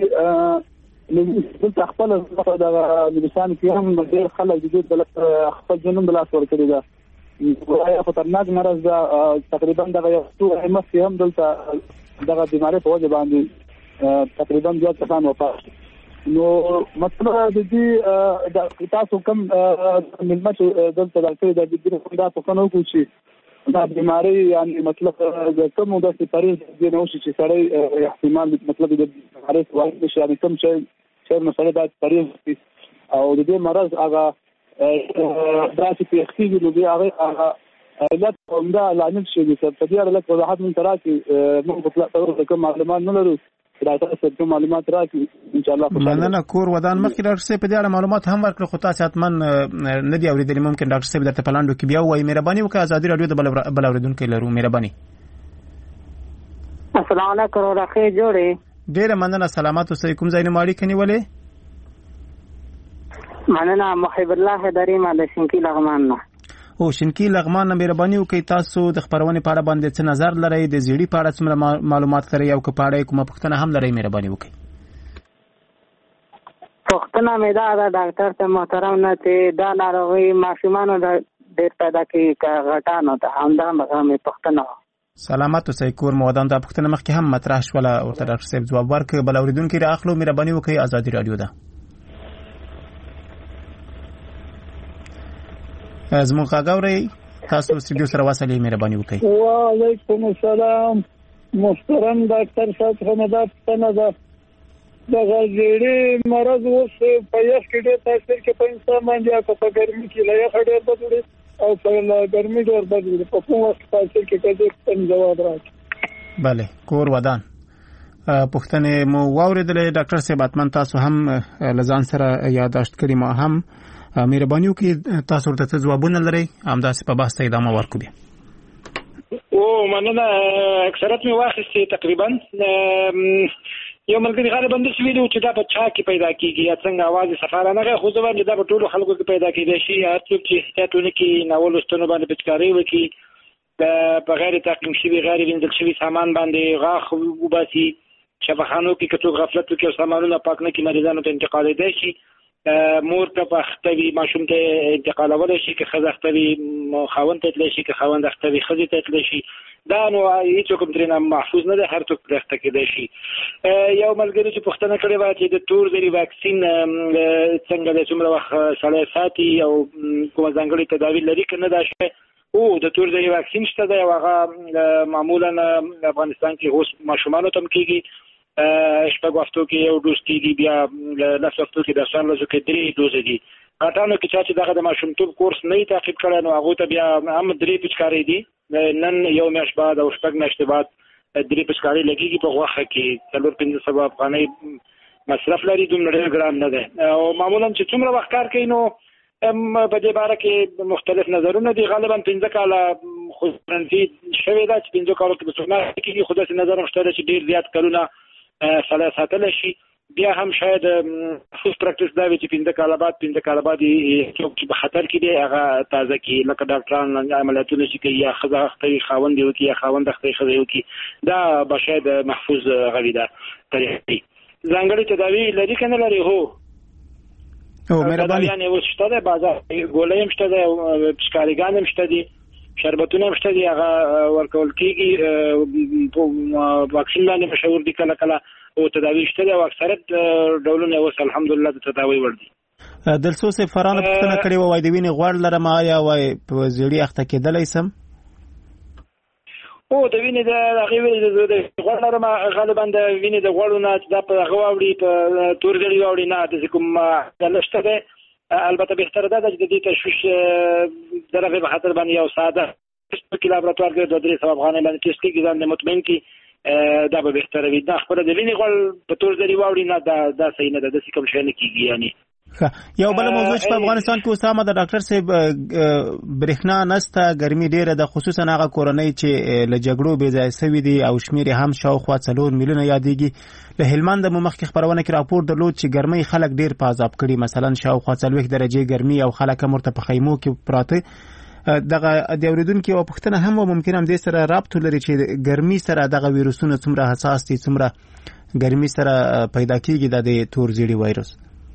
د خپل د لسان کې هم ډېر خلک د دې خپل جنوم د لاس ورکړي ده. یو خطرناک مرض ده. تقریبا دغه یو څو مخکې هم دلته دغه بیمارۍ په وجه باندې تقریبا زیات کسان وفات. نو مطلب د دې تاسو کوم ملمت دلته راځي د دې دا په کومو کې چې دا بیماری یعنی مطلب د کوم د سپریز د نو چې سړی احتمال مطلب د بیماری وايي چې یعنی کوم چې مسله د سپریز او د دې مرض هغه داسې په اختیار نو دی هغه علت عمده لامل شي چې په دې اړه له وضاحت من تراکي موږ په تاسو کوم معلومات نه لرو. ډاکټر صاحب کوم معلومات راکړي ان شاء الله. مننه. کور ودان مخکې ډاکټر صاحب په دې اړه معلومات هم ورکړل خو تاسو حتما نه دی اوریدلی. ممکن ډاکټر صاحب درته په لاندو کې بیا وایي. مهرباني وکړئ. ازادي رادیو د بل اوریدونکو لرو. مهرباني. السلام علیکم راخي جوړې. ډیره مننه. سلامات اوسئ. کوم ځای نه اړیکه نیولې؟ مننه. محب الله هداري ما د شینکی لغمان نه. او شینکی لغمان نه. مهرباني وکړئ. تاسو د خبرونې په اړه باندې څه نظر لرئ؟ د زیړي په اړه څومره معلومات لرئ او که په اړه کومه پوښتنه هم لرئ مهرباني وکړئ. پوښتنه مې دا ده ډاکټر صاحب محترم نه چې دا ناروغي ماشومانو ډېر پیدا کوي که غټانو ته همدا مې پوښتنه وه. سلامت اوسئ. کور مو ودان. دا پوښتنه مخکې هم مطرح شوله ورته ډاکټر صاحب ځواب ورکړ. بل اورېدونکي راخلو. مهرباني وکړئ. ازادي رادیو ده. زموږ غږ اورئ؟ تاسو سټوډیو سره وصلې مهرباني وکړئ. وعلیکم السلام محترم ډاکټر صاحب. همدا پوښتنه ده د زیړي مرض اوس په یخ کې ډېر تاثیر کوي په انسان باندې او په ګرمي کې له یخ ډېر بد وړي او په ګرمي ډېر بد وړي. په کوم وخت تاثیر کوي که دې جواب راکړي؟ بله. کور ودان. پوښتنې مو واورېدلې ډاکټر صاحب. حتما تاسو هم له ځان سره یادداشت کړي. ما هم مهرباني وکړئ تاسو ورته څه ځوابونه لرئ همداسې په بحث ته ادامه ورکړو بیا. مننه. اکثریت مې واخیستې تقریبا. یو ملګري غالبا داسې ویلي و چې دا په چا کې پیدا کېږي یا څنګه اواز یې سفارانه خو زه باندې دا په ټولو خلکو کې پیدا کېدای شي. هر څوک چې احتیاط ونه کړي ناول لوستنو باندې پچکارۍ وکړي په غیر تعقیم شوي غیر وینځل شوي سامان باندې غاښ وباسي شفاخانو کې که څوک غفلت وکړي او سامانونه پاک نه کړي مریضانو ته انتقالېدای شي. مور ته په اخته وي ماشوم ته انتقالولی شي که ښځه اخته وي خاوند ته تللی شي که خاوند اخته وي ښځې ته تللی شي. دا نو هیڅ کوم ترنه محفوظ نه ده، هر څوک پرخته کېدای شي. یو ملګری چې پوښتنه کړې و چې د تور زری واکسین څنګه د څومره وخت سړی ساتي او کومه ځانګړې تداوی لري که نه دا شی او د تور زری واکسین شته دی او هغه معمولا افغانستان کې اوس ماشومانو ته هم کېږي، شپږ وختو کې یو ډوز کېږي، بیا لس وختو کې د څوارلسو کې 3 ډوزې دي. غټانو کې چا چې دغه د ماشومتوب کورس نه تعقیب کړی نو هغو ته بیا هم 3 پچکارۍ دي، نن یو میاشت بعد او 6 میاشتې بعد 3 پچکارۍ لګېږي په غوښه کې 400-500 افغانۍ مصرف لري، دومره ډېر ګران نه دی. او معمولا چې څومره وخت کار کوي نو په دې باره کې مختلف نظرونه دي. غالبا 15 کاله خو ګارانټي شوې ده چې 15 کالو کې به څومره کېږي، خو داسې نظر هم شته چې ډېر زیات کلونه سړی ساتلی شي. بیا هم شاید محفوظ پریکټس دا وي چې 15 کاله بعد څوک چې په خطر کې دی هغه تازه کړي، لکه ډاکټران عملیاتونه چې کوي یا ښځه اخته خاوند یې وکړي یا خاوند اخته ښځه یې وکړي، دا به شاید محفوظ غوي ده طریقې. ځانګړې تداوی لري که نه لري؟ هو تداویان یې اوس شته دی، بازار ګولۍ هم شته دی، پچکاریګان هم شته دي، شربتونه هم شته دي، هغه ورکول کېږي. واکسین باندې مشهور دي کله کله او تداوی شته دی او اکثریت ډولونه اوس الحمدلله د تداوی وړ دي. دلسو صاحب فرانه پوښتنه کړې وه، وایي د وینې غوړ لرم آیا وایي په زیړي اخته کېدلی سم؟ او د وینې د هغې د غوړ لرم غالبا د وینې د غوړو نه چې دا په هغه واوړي په تور زیړي واوړي نه داسې کوم نشته دی. البته بهتره ده چې د دې تشویش د رفع په خاطر باندې یو ساده ټیسټ کې لابراتوار کې 200 افغانۍ باندې ټیسټ کېږي، ځان د مطمئن کړي، دا به بهتره وي. دا خپله د وینې غوړ په تور زیړي واوړي نه دا صحیح نه ده، داسې کوم شی نه کېږي. یعنې یو بل موضوع چې په افغانستان کې اوس هم د ډاکټر صاحب برېښنا نشته، ګرمي ډېره ده، خصوصا هغه کورنۍ چې له جګړو بې ځایه سوي دي او شمېر یې هم شاوخوا 4 میلیونه یادېږي. له هلمند مو مخکې خپرونه کې راپور درلود چې ګرمۍ خلک ډېر په عذاب کړي، مثلا شاوخوا 40 درجې ګرمي او خلک هم ورته په خیمو کې پراته. دغه د اوریدونکو یو پوښتنه هم ممکن هم دې سره رابط لري چې ګرمي سره دغه ویروسونه څومره حساس دي، څومره ګرمي سره پیدا کېږي د تور زیړي وایرس.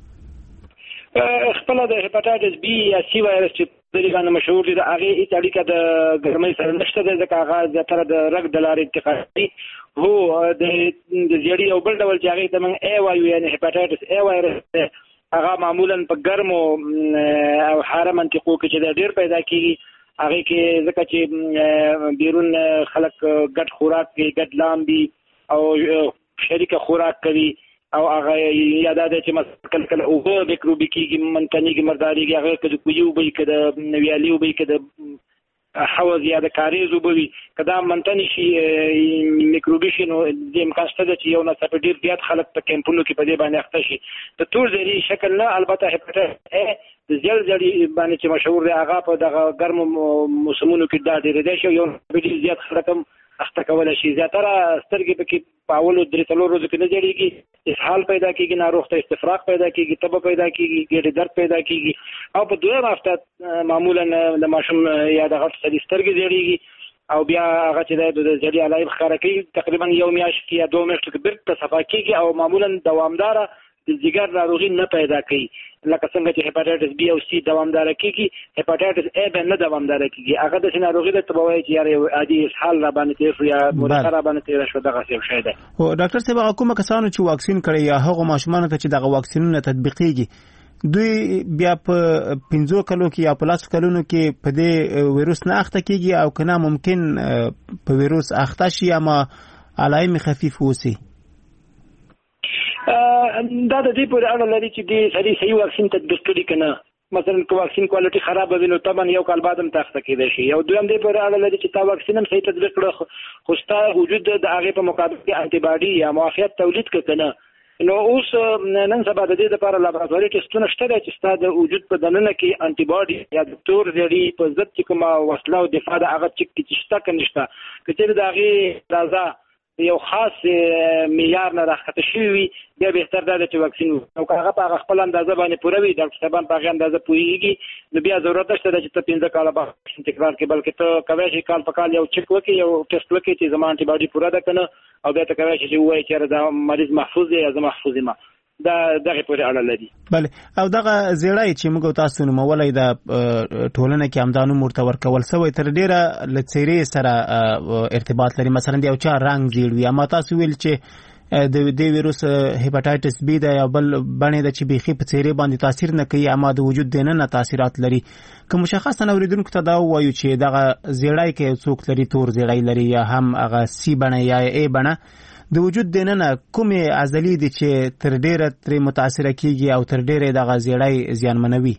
خپل د هپاتایټس بی یا سی وایرس چې د دې باندې مشهور دي، هغه هیڅ اړیکه د ګرمۍ سره نشته ده، ځکه هغه زیاتره د رګ د لارې انتقال کوي. هو د زیړي یو بل ډول چې هغې ته موږ ای وایو، یعنې هپاتایټس ای وایرس هغه معمولا په ګرمو او حاره منطقو کې چې ډېر پیدا کېږي، هغې کې ځکه چې بیرون خلک ګډ خوراک کوي، ګډ لامبي او شریکه خوراک کوي، او هغه یاد ده چې مثلا کله کله اوبه میکروبي کېږي، منتنېږي، مردارېږي، هغه که د کوهي اوبه وي که د ویالې اوبه وي که د حوض یا د کاریز اوبه وي، که دا منتنې شي میکروبي شي نو د امکان شته ده چې یو ناڅاپه ډېر زیات خلک په کیمپونو کې په دې باندې اخته شي. د تور زیړي شکل نه، البته هپاتایټس ای د زیړي باندې چې مشهور دی هغه په دغه ګرمو موسمونو کې دا ډېرېدی شي، یو ډېر زیات خلک هم اخته کولی شي. زیاتره سترګې پکې په اولو 3-4 ورځو کې نه جوړېږي، اسهال پیدا کېږي، ناروغ ته استفراغ پیدا کېږي، تبه پیدا کېږي، ګېډې درد پیدا کېږي، او په دویم هفته معمولا د ماشوم یا د غټ سړي سترګې زیړېږي او بیا هغه چې دی د زیړي علایق ښکاره کوي، تقریبا یو میاشت کې یا 2 میاشتو کې بېرته صفا کېږي او معمولا دوامداره د ځیګر ناروغي نه پیدا کوي. لکه څنګه چې هپاتایټس بی او سی دوامداره کېږي، هپاتایټس ای به نه دوامداره کېږي. هغه داسې ناروغي ده ته به وایي چې یاره یو عادي اسهال را باندې تېر شو یا مرخه را باندې تېره شوه، دغسې یو شی دی. خو ډاکټر صاحب هغه کومه کسانو چې واکسین کړی یا هغو ماشومانو ته چې دغه واکسینونه تطبیقېږي، دوی بیا په 15 کلو کې یا په 10 کلونو کې په دې ویروس نه اخته کېږي او که نه ممکن په ویروس اخته شي اما علایم خفیف اوسي؟ دا د دې پورې اړه لري چې دې سړي صحیح واکسین تطبیق کړي که نه. مثلا که واکسین کوالټي خرابه وي نو طبعا یو کال بعد هم ته اخته کېدی شي. او دویم دې پورې اړه لري چې تا واکسین هم صحیح تطبیق کړه خو ستا وجود د هغې په مقابل کې انټي باډي یا معافیت تولید کړه که نه. نو اوس نن سبا د دې لپاره لابراتواري ټسټونه شته دی چې ستا د وجود په دننه کې انټي باډي یا د تور زیړي په ضد چې کومه وسله او دفاع ده هغه چک کې شته که نشته. که چېرې د هغې اندازه یو خاص معیار نه راښکته شوي وي بیا بهتر دا ده چې واکسین وکړو. او که هغه په هغه خپل اندازه باندې پوره وي، ډاکټر صاحبان په هغې اندازه پوهېږي، نو بیا ضرورت نشته ده چې ته 15 کاله بعد تکرار کړې، بلکې ته کولی شې کال په کال یو چک وکړې، یو ټسټ وکړې چې زما انټي باډي پوره ده که نه، او بیا ته کولی شې چې ووایې چې یاره دا مریض محفوظ دی یا زه محفوظ یم. دغه پورې اړه لري. بله او دغه زیړای چې موږ تاسو نومولای د ټولنه کې همدانو مرتور کول سوی تر ډیره لڅيري سره ارتباط لري. مثلا د یو چا رنگ زیړ وي اما تاسو ویل چې د دې ویروس هپاتایټس بی د یو بل باندې د چې بيخي په څیرې باندې تاثیر نه کوي اما د وجود دننه تاثیرات لري. کوم مشخصا اوریدونکو ته دا وایو چې دغه زیړای کې څوک لري تور زیړای لري یا هم هغه سی بڼه یا ای بڼه د وجود دننه کومه عضلې دي چې تر ډیره تر متاثر کیږي او تر ډیره دغه زیړای زیانمنوي؟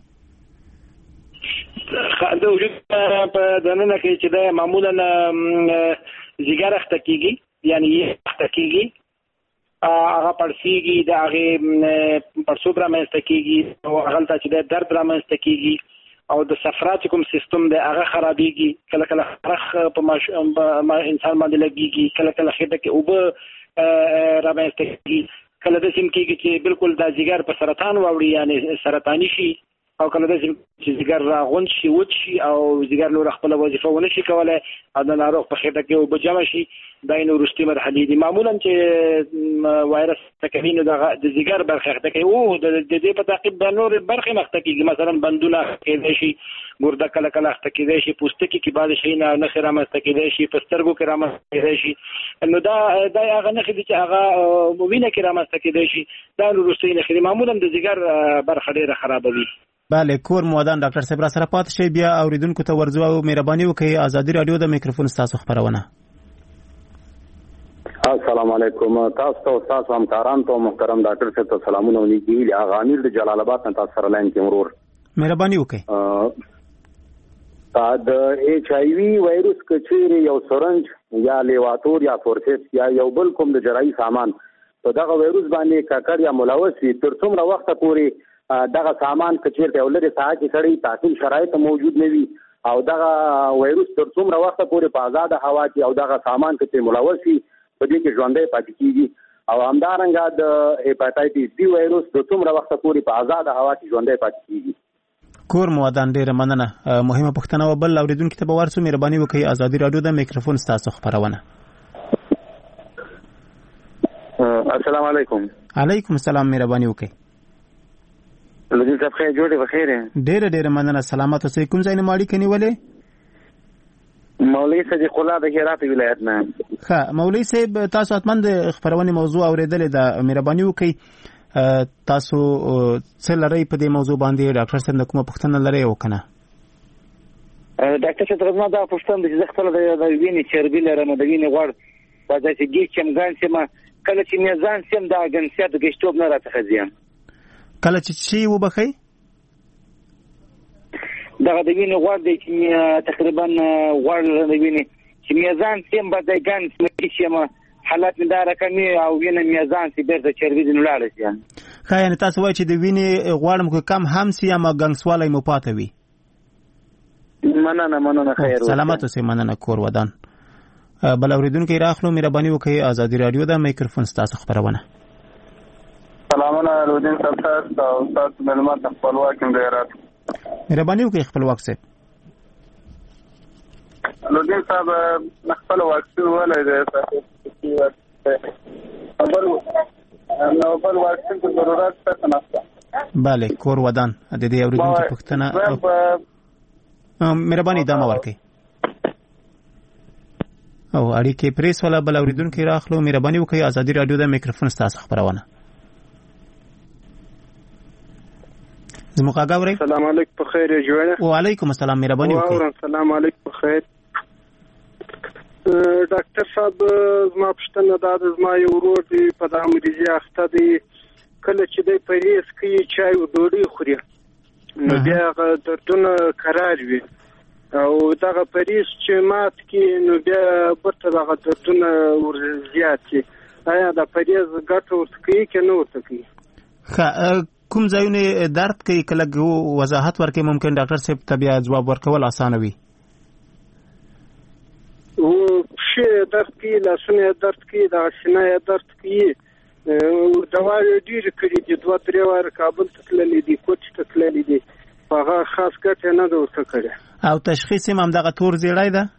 د وجود په دننه کې چې د معمولا زیګر اخته کیږي یعنی اخته کیږي هغه پړسیږي د هغه پړسوب رامنځته کیږي او هغه ته چې د درد رامنځته کیږي او د صفرات کوم سیستم د هغه خرابېږي کله کله خرخ په انسان باندې لګيږي کله کله خېټه کې اوبه رامنځته کیږي کله د سیم کېږي چې بالکل د ځیګر په سرطان واوړي یعنی سرطاني شي او کله د سیم چې ځیګر راغون شي وچ شي او ځیګر نور خپل وظیفه ونه شي کولای او د ناروغ په خېټه کې اوبه جمع شي دا نو وروستي مرحلې دي. معمولا چې وایرس تکوین د ځیګر برخه اخته کوي او د دې په تعقیب د نور برخه مخته کیږي مثلا بندونه کېدای شي ګرده کله کله اخته کېدای شي پوستکی کې بعض شي نه خره مخته کېدای شي پسترګو کې رامخته کېدای شي نو دا هغه نه خدي چې هغه وینه کې رامخته کېدای شي دا وروستي نه خدي معمولا د ځیګر برخه ډیره خرابوي. بله کور موادان ډاکټر صاحب را سره پات شي بیا اوریدونکو ته ورځو او مهرباني وکړئ ازادي رادیو د میکروفون تاسو خبرونه. السلام علیکم تاسو تاسو همکاران ته محترم ډاکټر صاحب ته سلامونه ونیږي هغه امیر د جلال آباد څخه تاسو سره لاین کې مرور مهرباني وکړئ. د ایچ آی وی وایروس کچېری یو سرنج یا لیواتور یا فورسپس یا یو بل کوم د جراحي سامان په دغه وایروس باندې کاکړ یا ملوث وي تر څومره وخت پورې دغه سامان کچېرته ولري ساعت سړی تحصیل شرایط موجود نه وي او دغه وایروس تر څومره وخت پورې په آزاد هوا کې او دغه سامان کې ملوث وي په دې کې ژوندۍ پاتې کیږي او همدارنګه د هپاتایټس بی وایروس د څومره وخت پورې په آزاد هوا کې ژوندۍ پاتې کیږي. کور موادان ډیره مننه. مهمه پوښتنه وبل اوریدونکو ته به ورسو مهرباني وکړئ ازادي رادیو د میکروفون تاسو خبرونه. السلام علیکم. علیکم السلام مهرباني وکړئ. لږ څه خیر جوړې بخیر. ډیره مننه سلامات اوسئ. کوم ځای نه ماړی کني ولې؟ مولوی صدیق الله د هرات ولایت نه. ښه مولوی صاحب تاسو اتمن د خبرونه موضوع اوریدلې ده مهرباني وکړئ تاسو څه لرئ په دې موضوع باندې ډاکټر صاحب کومه پوښتنه لرئ او کنه؟ ډاکټر صاحب زما دا پوښتنه ده چې خپل د وینې چربي لرم د وینې غوړ په داسې کې چمګان سم کله چې میزان سم دا اګنسیت د ګشتوب نه راته ځم کله چې وبخي دغه د وینې غوړ دی چې تقریبا غوړ د وینې چې میزان سم بدای ګان چې ما حالت مې دا رقمي او وینې میزان سي بیرته چربي د نلاړ شي. خا یعنی تاسو وایئ چې د وینې غوړ مو کم هم سي یا ما ګنګسوالای مو پاتې وي. مننه خیر سلامات اوسئ. مننه کور ودان. بل اوریدونکو راخلو مهرباني وکړئ ازادي رادیو د میکروفون تاسو خبرونه. سلامونه رودین صاحب او تاسو ملمات خپلواک مدیرات مهرباني وکړئ خپلواک صاحب. رودین صاحب خپل واکسین ولې ده تاسو بل واکسین ته ضرورت څه نشته. bale کور ودان د دې اوریدونکو پوښتنه مهرباني دامه ورکړئ او اړیکې پریس ولا بل اوریدونکو راخلو مهرباني وکړئ ازادي رادیو د میکروفون تاسو خبرونه. زموږه غوړی السلام علیکم بخیر جوړه. وعلیکم السلام مهرباني وکړئ. السلام علیکم بخیر. ډاکټر صاحب زما پښتنه دا د زما یو ورور دی په د امریکا اخته دی کله چې د پریس کې چای او ډوډۍ خوري نو بیا دردونه قرار وي او دغه پریس چې مات کې نو بیا برته دغه دردونه ورزيات شي. آیا د پریس ګټه ورته کوي که نه ورته کوي؟ کوم ځایونه درد کوي کله وضاحت ورکړي ممکن ډاکټر صاحب ته بیا ځواب ورکول اسانه وي. او شي درد کوي لاسونه درد کوي د سینې درد کوي دوا ډیر کړي دي 2-3 وار کابل ته تللي دي کوټ ته تللي دي هغه خاص ګټه نه ده ورته کړې او تشخیص هم دغه تور زیړای ده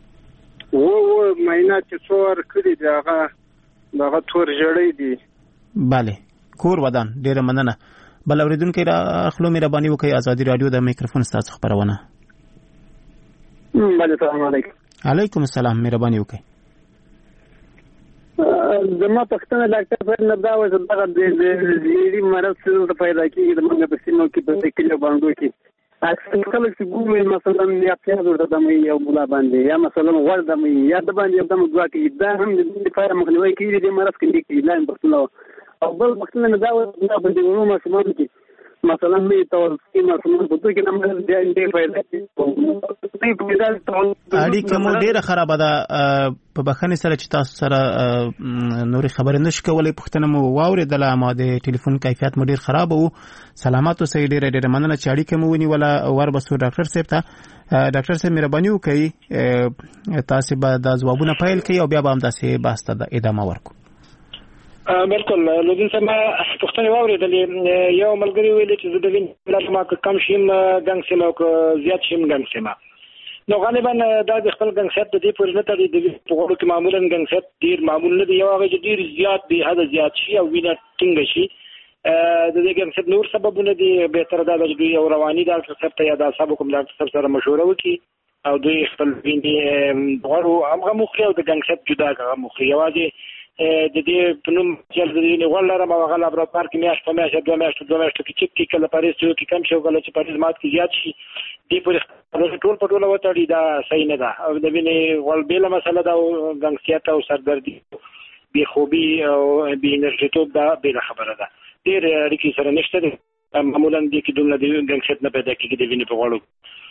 و معاینات څو ور کړي دي هغه دغه تور زیړای دي bale کور ودان ډیره مننه. بل اوریدونکو را خپل مهرباني وکړئ ازادي رادیو د میکروفون ستاسو خبرونه. بله سلام علیکم. علیکم السلام مهرباني وکړئ. زما پښتنه ډاکټر صاحب نه دا و چې دغه د زیری مرض څه پیدا کیږي د موږ په سیمه کې په کلیو باندې کې اکثر کله چې ګورم مثلا یا پیاز ورته دمه یو بولا باندې یا مثلا غوړ دمه یا د باندې دمه دوا کې دا هم د لپاره مخنیوي کوي د مرض کې لاین پښتنه او بل پښتنه نه دا و چې په دې ورو ماشومان کې مثلا مې توصیه ماشومان په توګه نه مرض دی پیدا اړیکه مو ډیره خراب ده په بخښنې سره چې تاسو سره نوري خبرې نشو کولای. پښتنه مو واورېدله ما د ټلیفون کیفیت مو ډیر خراب وو. سلامات اوسئ. ډیره مننه چې اړیکه مو ونیوله. وربسو ډاکټر صاحب ته. ډاکټر صاحب مهرباني وکړئ تاسو به د ځوابونه پیل کړئ او بیا به هم داسې بحث ته ادامه ورکړو. بالکل لودین سم پښتنه واورېدلې یو ملګری ویل چې د وین پلاتما کم شیم ګنګ سیمه او زیات شیم ګنګ سیمه. نو غالبا دا د خپل ګنګسیت د دې پورې نه تړي د پغړو کې معمولا ګنګسیت ډیر معمول نه دی. یو هغه چې ډیر زیات دی حد زیات شي او وینه ټینګ شي. د دې ګنګسیت نور سببونه دي. به تر دا د دوی او رواني ډاکټر صاحب ته یا د اعصابو کوم ډاکټر صاحب سره مشوره وکړي او دوی خپل وینې غوړو هغه مخې او د ګنګسیت جدا هغه مخې یوازې د دې په نوم چې د دې ولر ما غلا لابراتوار کې میاشت په میاشت دوه میاشتو کې چک کله پاریس کې کم شو غلا چې پاریس مات کې زیات شي دې پر ټول په ټول وتاړي دا صحیح نه ده. او د وینې ول بیل مسله دا ګنګسیت او سردردي بي خوبي او بي انرژیتوب دا بیل خبره ده. ډېر اړیکې سره نشته دي. معمولا دې کې دومره د ګنګسیت نه پیدا کېږي د وینې په غوړو.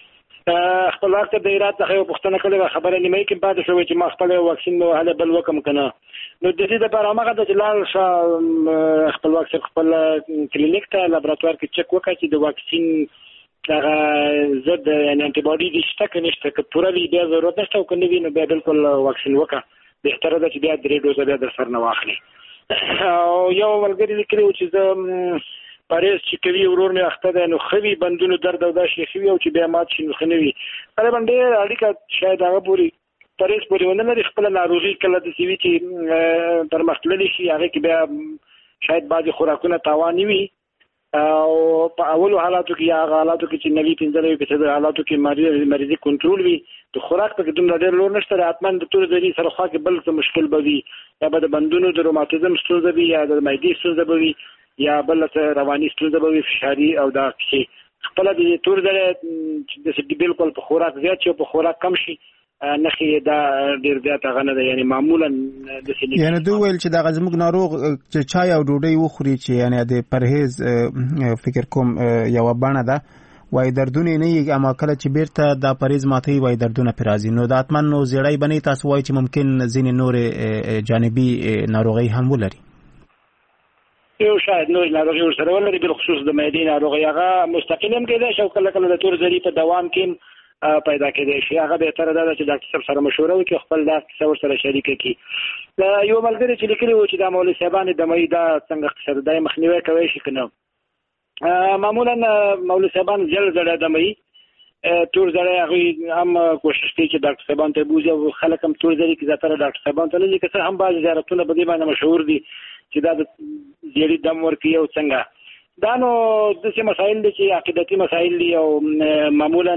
خپل وخت د ایراد څخه یو پښتنه کړې خبره نیمه کې پاتې شوې چې ما خپل واکسین نو هله بل وکم کنه. نو د دې لپاره هغه د جلال شاه خپل واکسین خپل کلینیک ته لابراتوار کې چک وکړي چې د واکسین هغه ضد یعنی انټي باډي د شته کې نشته که پوره وی بیا ضرورت نشته او کنه ویني بیا بالکل واکسین وکړه. بهتره ده چې بیا 3 ډوزه بیا در سره نه واخلي. او یو ولګری لیکلو چې د پاریس چې کوي ورور مې اخته ده نو خوي بندونو درد او دا شي خوي او چې بیا مات شي نو خنوي. هغه باندې اړیکه شاید هغه پوری پاریس پورې ونه لري. خپل ناروغي کله د سیوی چې پر مختللي شي هغه کې بیا شاید بعضی خوراکونه تاواني وي او په اولو حالاتو کې یا حالاتو کې چې نوی پنځلې په څه حالاتو کې مریضي کنټرول وي د خوراک په کوم ډېر لور نشته. اتمن د تور ذری سره خوا کې بل څه مشکل بوي یا به د بندونو د روماتیزم ستونزه وي یا د معدې ستونزه وي یا بل څه رواني ستونزه وي فشاري او دا کې خپل د تور ذری د سړي بالکل په خوراک زیات شي په خوراک کم شي نخې دا ډېر زیات غنه ده. یعنی معمولا د سینې یعنی دوی ویل چې دا غزموږ ناروغ چې چای او ډوډۍ وخوري چې یعنی د پرهیز فکر کوم یو بڼه ده وای دردونه نه یي اما کله چې بیرته دا پرهیز ماتي وای دردونه پرازي نو د اتمن نو زیړای بني تاسو وای چې ممکن ځینې نور جانبي ناروغي هم ولري. یو شاید نور ناروغي ورسره ولري بل خصوص د معدې ناروغي هغه مستقیلا کېده شو کله کله د تور ذری په دوام کې پیدا کېدای شي. هغه به تر دا چې ډاکټر صاحب سره مشوره وکړي خپل ډاکټر سره شریک کړي. یو ملګری چې لیکلی و چې د مولوی صاحبان د مې دا څنګه اقتصادي مخنیوي کوي شي کنه. معمولا مولوی صاحبان زړه د مې تور زړه هغه هم کوشش کوي چې ډاکټر صاحبان ته بوزي او خلک هم تور زړه کې زیاتره ډاکټر صاحبان ته نه لیکي. هم بعض زیارتونه په دې باندې مشهور دي چې دا د زیړی دم ورکي او څنګه دا نو د څه مسایل دي چې عقیدتي مسایل دي او معمولا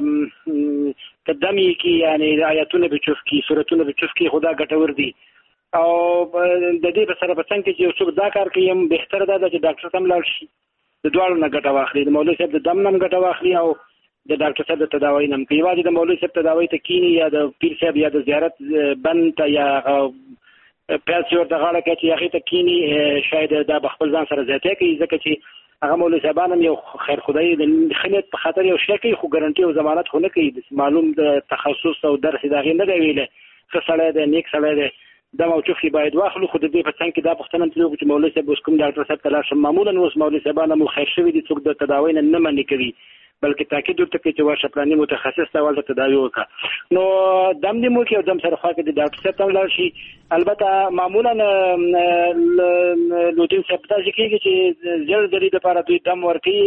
قدمي کې یعنی آیاتونه به چوف کې سورتونه به چوف کې خدا ګټور دي او د دې په سره په څنګه چې یو څوک دا کار کوي هم بهتره ده چې ډاکټر سم لاړ شي د دوړو نه ګټه واخلي د مولوی صاحب د دم نه ګټه واخلي او د ډاکټر صاحب د تداوی نه کوي. واجب د مولوی صاحب تداوی ته کینی یا د پیر صاحب یا د زیارت بند یا پیسې ورته غاړه کې چې هغه ته کینی شاید دا بخپل ځان سره زیاتې کوي ځکه چې هغه مولوی صاحبان هم یو خیر خدای د خنیت په خاطر یو شی کوي خو ګارانټي او ضمانت خو نه کوي. معلوم د تخصص او درس دغه نه دی ویله خسړې د نیک سړی دی د موچوفي باید واخلو خو د دې په څنګه کې دا پښتنه تلو چې مولوی صاحب اوس کوم ډاکټر صاحب تلاش معمولا اوس مولوی صاحبان هم خیر شوی دي څوک د تداوی نه منې کوي بلکې تاکید ورته کوي چې ورشه پلاني متخصص ته ولته تداوی وکړه. نو دم دې مو کې او دم سره خوا کې د ډاکټر صاحب ته لاړ شي. البته معمولا لوټین صاحب تاسو کېږي چې زړه د دې لپاره دوی دم ورکي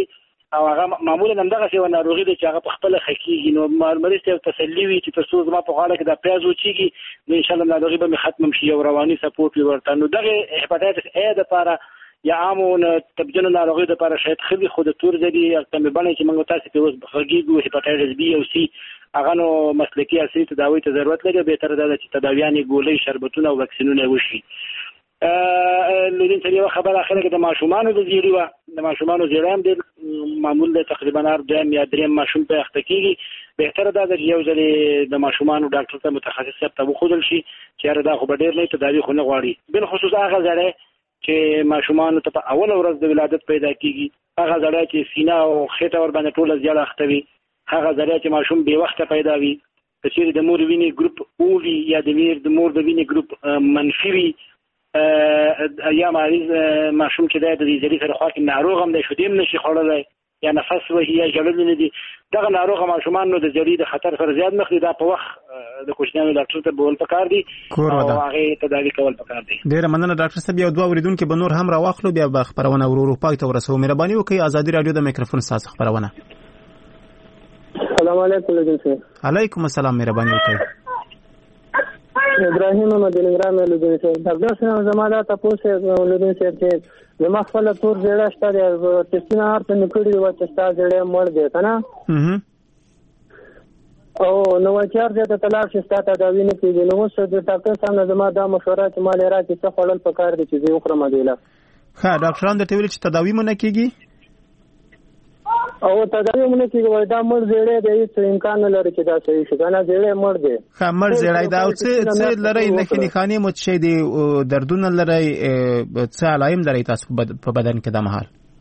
او هغه معمولا همدغه څه ناروغي ده چې هغه په خپل خکېږي. نو مریض ته تسلی وي چې تاسو زما په غاړه کې د پیاز وچیږي نو ان شاء الله ناروغي به ختم شي او رواني سپورټ ورته. نو دغه هپاتایتس ا د لپاره یا عامو تبجن ناروغي د لپاره شاید خبي خود تور زدي کمه باندې چې موږ تاسو په اوس بخګيګو هپاتایتس بي او سي هغه نو مسلکي اصلي تداوی ته ضرورت لري. به تر دا چې تداویانې ګولې شربتونه او وکسینونه وشي. لودین څه یو خبره اخره کې د ماشومان د زیری و د ماشومان زیری هم د معمول له تقریبا 4 یا 3 ماشوم په اخته کېږي. به تر دا چې یو ځل د ماشومان ډاکټر ته متخصص ته وخدل شي چې دا خو به ډیر نه تداوی خو نه غواړي. بل خصوص هغه زړه چې ماشومان ته په اول ورځ د ولادت پیدا کیږي، هغه زړه چې سینه او خېټه ور باندې ټول زیاده اختوي، هغه زړه چې ماشوم به وخت پیدا وي، چې د مور وینې ګروپ او وی یا د مور د وینې ګروپ منفي وي یا مریض ماشوم چې د دې زری سره خوا کې ناروغ هم دی شو دیم نشي خوړلای یا نفس وهي یا جلل نه دي دغه ناروغ ماشومان نو د زری د خطر سره زیات مخ دي. دا په وخت د کوچنیانو ډاکټر ته بول پکار دي او هغه تداوی کول پکار دي. ډیره مننه ډاکټر صاحب. یو دوه اوریدونکو به نور هم راواخلو بیا به خبرونه ورو پای ته ورسو. مهرباني وکړئ ازادي رادیو د میکروفون ساس خبرونه. السلام علیکم. علیکم السلام. مهرباني وکړئ. ابراهیم مدین ګرام لودین صاحب ډاکټر صاحب زماده تاسو لودین صاحب چې زما خپل تور زړه شته د تسنه هرته نکړي و چې تاسو زړه مړ دی کنه او نو چار دې ته تلاش شته تداوی نه کیږي. نو اوس د ډاکټر صاحب زما دا مشوره چې مال راځي څه خپل پکار دي چې زه خورم دیله. ها ډاکټران د ټویل چې تداوی مونږ کیږي او تداوی مونږ کیږي وای دا مړ زړه دی هیڅ امکان نه لري چې دا صحیح شي کنه زړه مړ دی. ها مړ زړه دا څه لري نه خني خاني مو څه دی دردونه لري څه علائم لري تاسو په بدن کې د مهال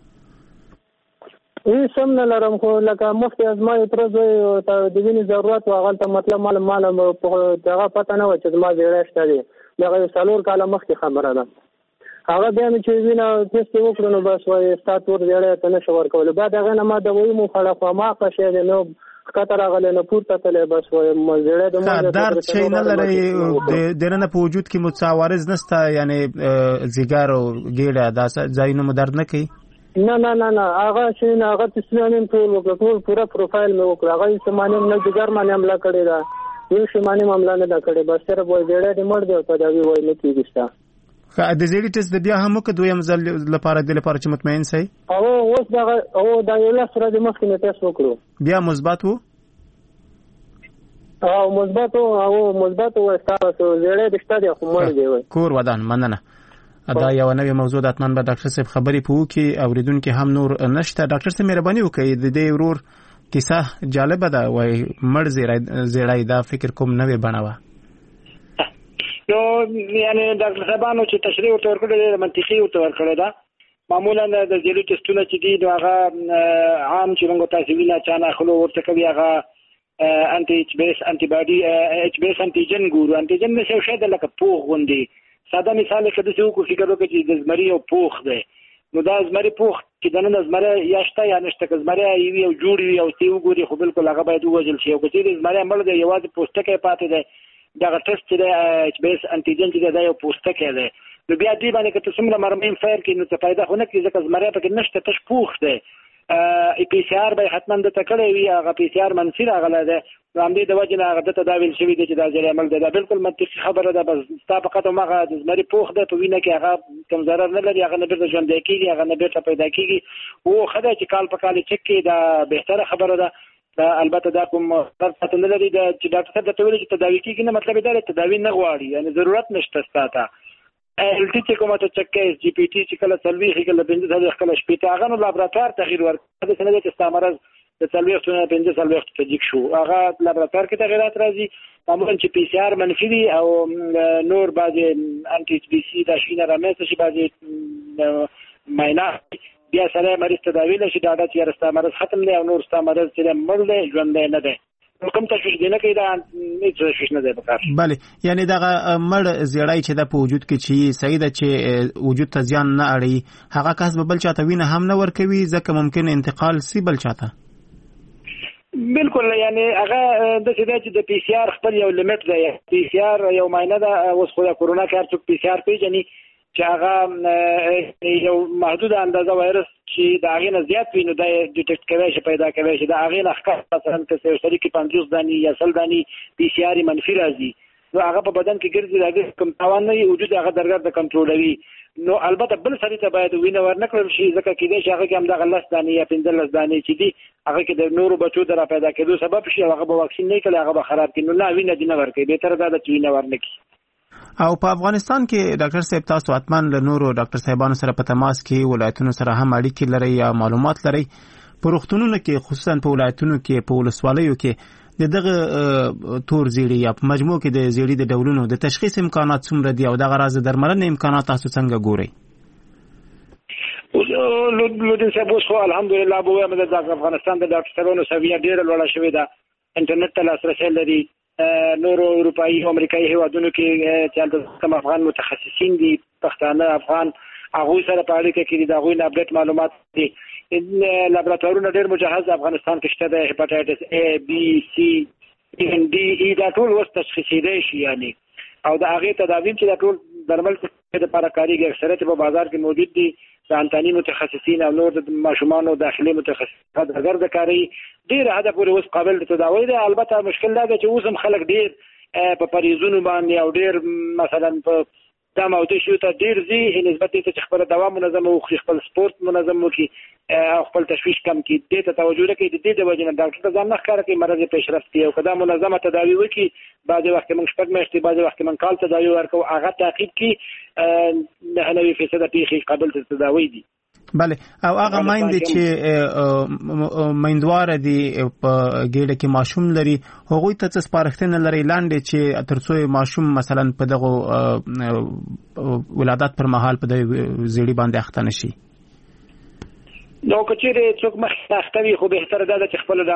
ای سم نه لرم خو لکه مخکې ازمای ترځوي ته د وینې ضرورت واغل ته مطلب مال په دغه پته نه و چې ما زړه شته دی. دغه څلور کاله مخکې خبره ده. هغه بیا چې وینه ټیسټ وکړو نو بس وای ستاتور زړه ته نشو ورکول. بعد هغه نه ما د وای مو خړه خو ما قشه دی نو خطر غل نه پورته تله بس وای زړه د ما درد شي نه لري د نه په وجود کې متعارض نسته یعنی زیګار او ګیړه دا ځای نو درد نه کوي. نه هغه شي نه هغه تسلیم ټول پورا پروفایل مې وکړ. هغه سمانه نه جګر باندې حمله کړی دا یو شمانه حمله نه کړی بس سره وای زړه دې مړ دی په دا وی نه کیږي. د زیری ټیسټ د بیا هم که دویم ځل لپاره چې مطمئن سئ او اوس دا یو لاس سره د مخکې نه ټیسټ وکړو بیا مثبت وو او مثبت و تاسو زړه د شته خو مړ دی وای کور ودان مننه. دا یو نوې موضوع د اتمن به ډاکټر صاحب خبرې پوه کی اوریدونکو هم نور نشته. ډاکټر صاحب مهرباني وکړئ د دې ورور کیسه جالب ده وای مړ زیړای دا فکر کوم نوې بناوه نو یعنی ډاکټر صاحبانو چې تشریح ورته ورکړل منطقي ورته ورکړل دا معمولا د زیرو ټیسټونه چې دي نو هغه عام چې موږ تاسو وینا چانه خلو ورته کوي هغه انټي ایچ بیس انټي باډي ایچ بیس انټيجن ګورو انټيجن نشو شاید لکه پوغ غوندي ساده مثال کې د څه کو فکر وکړي چې د زمري او پوغ دی نو دا زمري پوغ چې دنه زمره یا شته یا نشته که زمره یوي او جوړي او تی وګوري خو بالکل هغه باید وژل شي او که چې زمره مړ دی یوازې پوسټکه پاتې دی دا ټیسټ چې د ایچ بی اس انټيجن چې دا یو پوسټکه دی نو بیا دې باندې که څومره مرمن فایر کې نو څه فائدہ خو نه کیږي ځکه زمره پکې نشته تش پوښ دی ای پی سی آر به حتما د تکړه وی هغه پی سی آر منفي راغله ده نو هم دې د وجه نه هغه د تداویل شوی دی چې دا ځای عمل ده دا بالکل منطقي خبره ده بس تا فقط مغه د زمري پوښ ده په وینه کې هغه کم ضرر نه لري هغه نه بیرته ژوند کېږي هغه نه بیرته پیدا کېږي او خدای چې کال په کال چک کې دا بهتره خبره ده. دا البته دا کوم فرصت نه لري دا چې ډاکټر صاحب ته ویل چې تداوی کیږي نه مطلب دا تداوی نه غواړي یعنی ضرورت نشته ستاته ال ټي چې کومه ته چک اس جی پی ټي چې کله سلوي کله بنځه سره کله شپې هغه نو لابراتوار تغییر ورکړي د سند کې استعمارز د سلوي څونه بنځه سلوي ته جګ شو هغه لابراتوار کې تغیرات راځي معمولا چې پی سی آر منفي دي او نور بعضي انټي ایچ بي سي دا شینه رامنځته شي بعضي ماینا بیا سره مریض تداوی لشي دا چې رستا مرض ختم دی او نور ستا مرض چې مړ دی ژوند نه دی نو کوم تشویش دی نه کوي دا هیڅ تشویش نه دی پکار. بله یعنی دا مړ زیړای چې د په وجود کې چې صحیح ده چې وجود ته ځان نه اړي هغه کس به بل چاته وینه هم نه ورکوي ځکه ممکن انتقال سی بل چاته بالکل یعنی هغه د چې د پی سی آر خپل یو لیمټ دی پی سی آر یو ماینه ده اوس خو د کورونا کار څوک پی سی آر پیژني چې هغه یو محدود اندازه وایرس چې د هغې نه زیات وي نو دا یې ډیټیکټ کولی شي پیدا کولی شي د هغې نه ښکته مثلا که یو سړي کې 50 دانې یا 100 دانې PCR منفي راځي نو هغه په بدن کې ګرځي د هغې کوم تاوان نه وي وجود هغه درګرد کنټرولوي نو البته بل سړي ته باید وینه ورنکړل شي ځکه کېدای شي هغه کې همدغه 10 دانې یا 15 دانې چې دي هغه کې د نورو بچو د را پیدا کېدو سبب شي هغه به واکسین نه کړي هغه به خراب کړي نو نه وینه دې نه ورکوي بهتره دا ده چې وینه ورنکړي او په افغانستان کې ډاکټر صاحب تاسو اتمن له نورو ډاکټر صاحبانو سره په تماس کې ولایتونو سره هم اړیکې لري یا معلومات لري په روغتونونو کې خصوصا په ولایتونو کې په ولسوالیو کې دغه تور زیړی یا په مجموع کې د زیړی د ډولونو د تشخیص امکانات څومره دي او دغه راز درملنې امکانات تاسو څنګه ګورئ لودین صاحب اوس خو الحمدلله به وایم د افغانستان د ډاکټر صاحبانو سویه ډېره لوړه شوې ده انټرنیټ ته لاسرسی لري نورو اروپایي او امریکایي هیوادونو کې چې هلته کوم افغان متخصصین دي پښتانه افغان هغوی سره په اړیکه کې دي د هغوی نه اپډیټ معلومات دي لابراتوارونه ډېر مجهز افغانستان کې شته د هپاټایټس A B C even D E دا ټول اوس تشخیصېدی شي یعنی او د هغې تداویم چې دا ټول درمل دپاره کارېږي اکثریت په بازار کې موجود دي د انتاني متخصصین او نور د ماشومانو داخلي متخصصات درګرده کاري ډېر حده پورې اوس قابل د تداوی دی البته مشکل دا دی چې اوس هم خلک ډېر په پریزونو باندې او ډېر مثلا په دا موضوع شو ته ډېر ځي نسبت ته چې خپل دوا منظم او خپل سپورت منظم وکړي او خپل تشویش کم کړي دې ته توجه وکړي د دې د وجې نه ډاکټر ته ځان نه ښکاره کوي مرض پیشرفت کوي او که دا منظمه تداوي وکړي بعضې وخت کې موږ 6 میاشتې بعضې وخت کې موږ کال تداوي ورکوو هغه تعقیب کړي 99% پیښې قابل د تداوی دي بله او هغه مایندې چې میندواره دي په ګېډه کې ماشوم لري هغوی ته څه سپارښتنه لري لاندې چې تر څو ماشوم مثلا په دغه ولادت پر مهال په زیړي باندې اخته نشي نو که چیرې څوک مخکې اخته وي خو بهتره دا ده چې خپل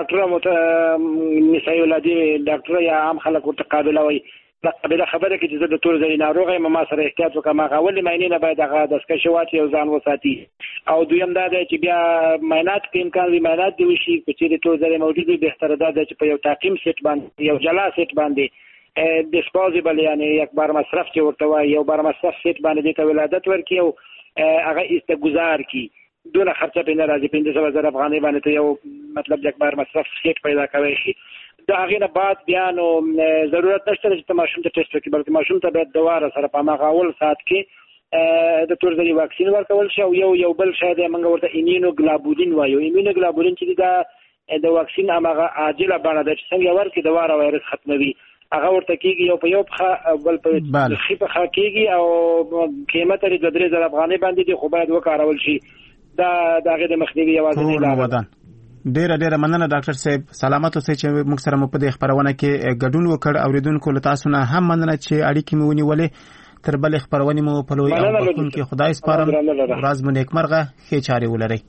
ډاکټره نسایي ولادي ډاکټره یا عام خلک ورته قابله وایي قابله خبره کې چې زه د تور زیړي ناروغه یم ما سره احتیاط وکړم هغه اولې معاینې نه باید هغه دستکشې واچوي او ځان وساتي او دویم دا دی چې بیا معاینات کې امکان وي معاینات دې وشي که چیرې تور زیړی موجود وي بهتره دا ده چې په یو تعقیم سیټ باندې یو جلا سیټ باندې ډسپوزیبل یعنی یک بار مصرف چې ورته وایي یو بار مصرف سیټ باندې دې ته ولادت ورکړي او هغه استګزار کړي دونه خرچه پې نه راځي 15,000 افغانۍ باندې ته یو مطلب یک بار مصرف سیټ پیدا کوی شي د هغې نه بعد بیا نو ضرورت نشته چې ته ماشوم ته ټیسټ وکړي بلکې ماشوم ته باید دواره سره په هماغه اول ساعت کې د تور زیړي واکسین ورکول شي او یو بل شی دی موږ ورته ایمونوګلابولین وایو ایمونوګلابولین چې دی د واکسین هماغه عاجله بڼه ده چې څنګه ورکړي دواره وایرس ختموي هغه ورته کېږي یو په یو پښه بل په ښي پښه کېږي او قیمت یې 2,000 افغانۍ باندې دی خو باید وکارول شي دا د هغې د مخنیوي یوازینۍ لاره ده ډیره مننه ډاکټر صاحب سلامت اوسئ چې موږ سره مو په دې خبرونه کې ګډون وکړ اوریدونکو له تاسو نه هم مننه چې اړیکې مو ونیولې تر بلې خبرونه مو په لوی او بخون کې خدای سپارم ورځ مو نیکمرغه ښې چارې ولرئ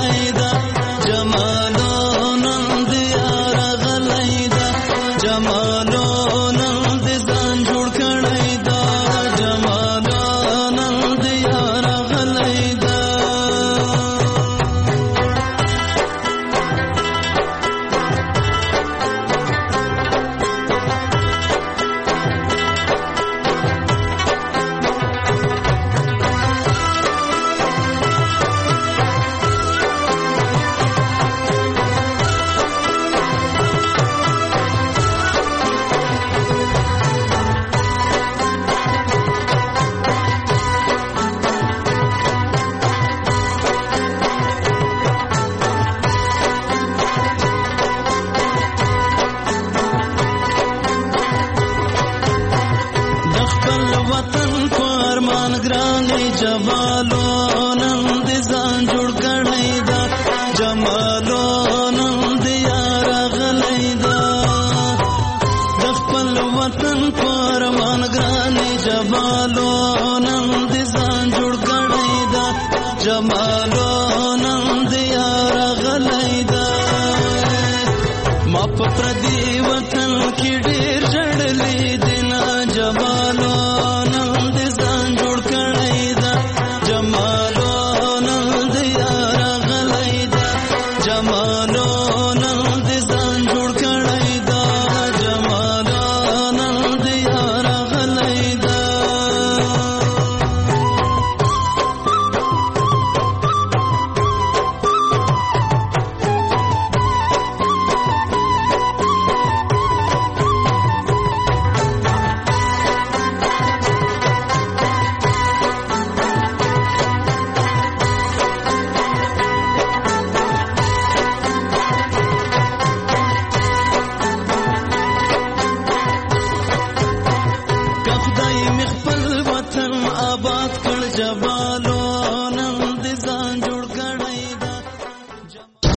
Jamal جمالو نن د یار غلیدا د خپل وطن پرمان ګرانې جمالو نن د ځان جوړ کړی دا جمالو نن د یار غلیدا ما په پردي وطن کې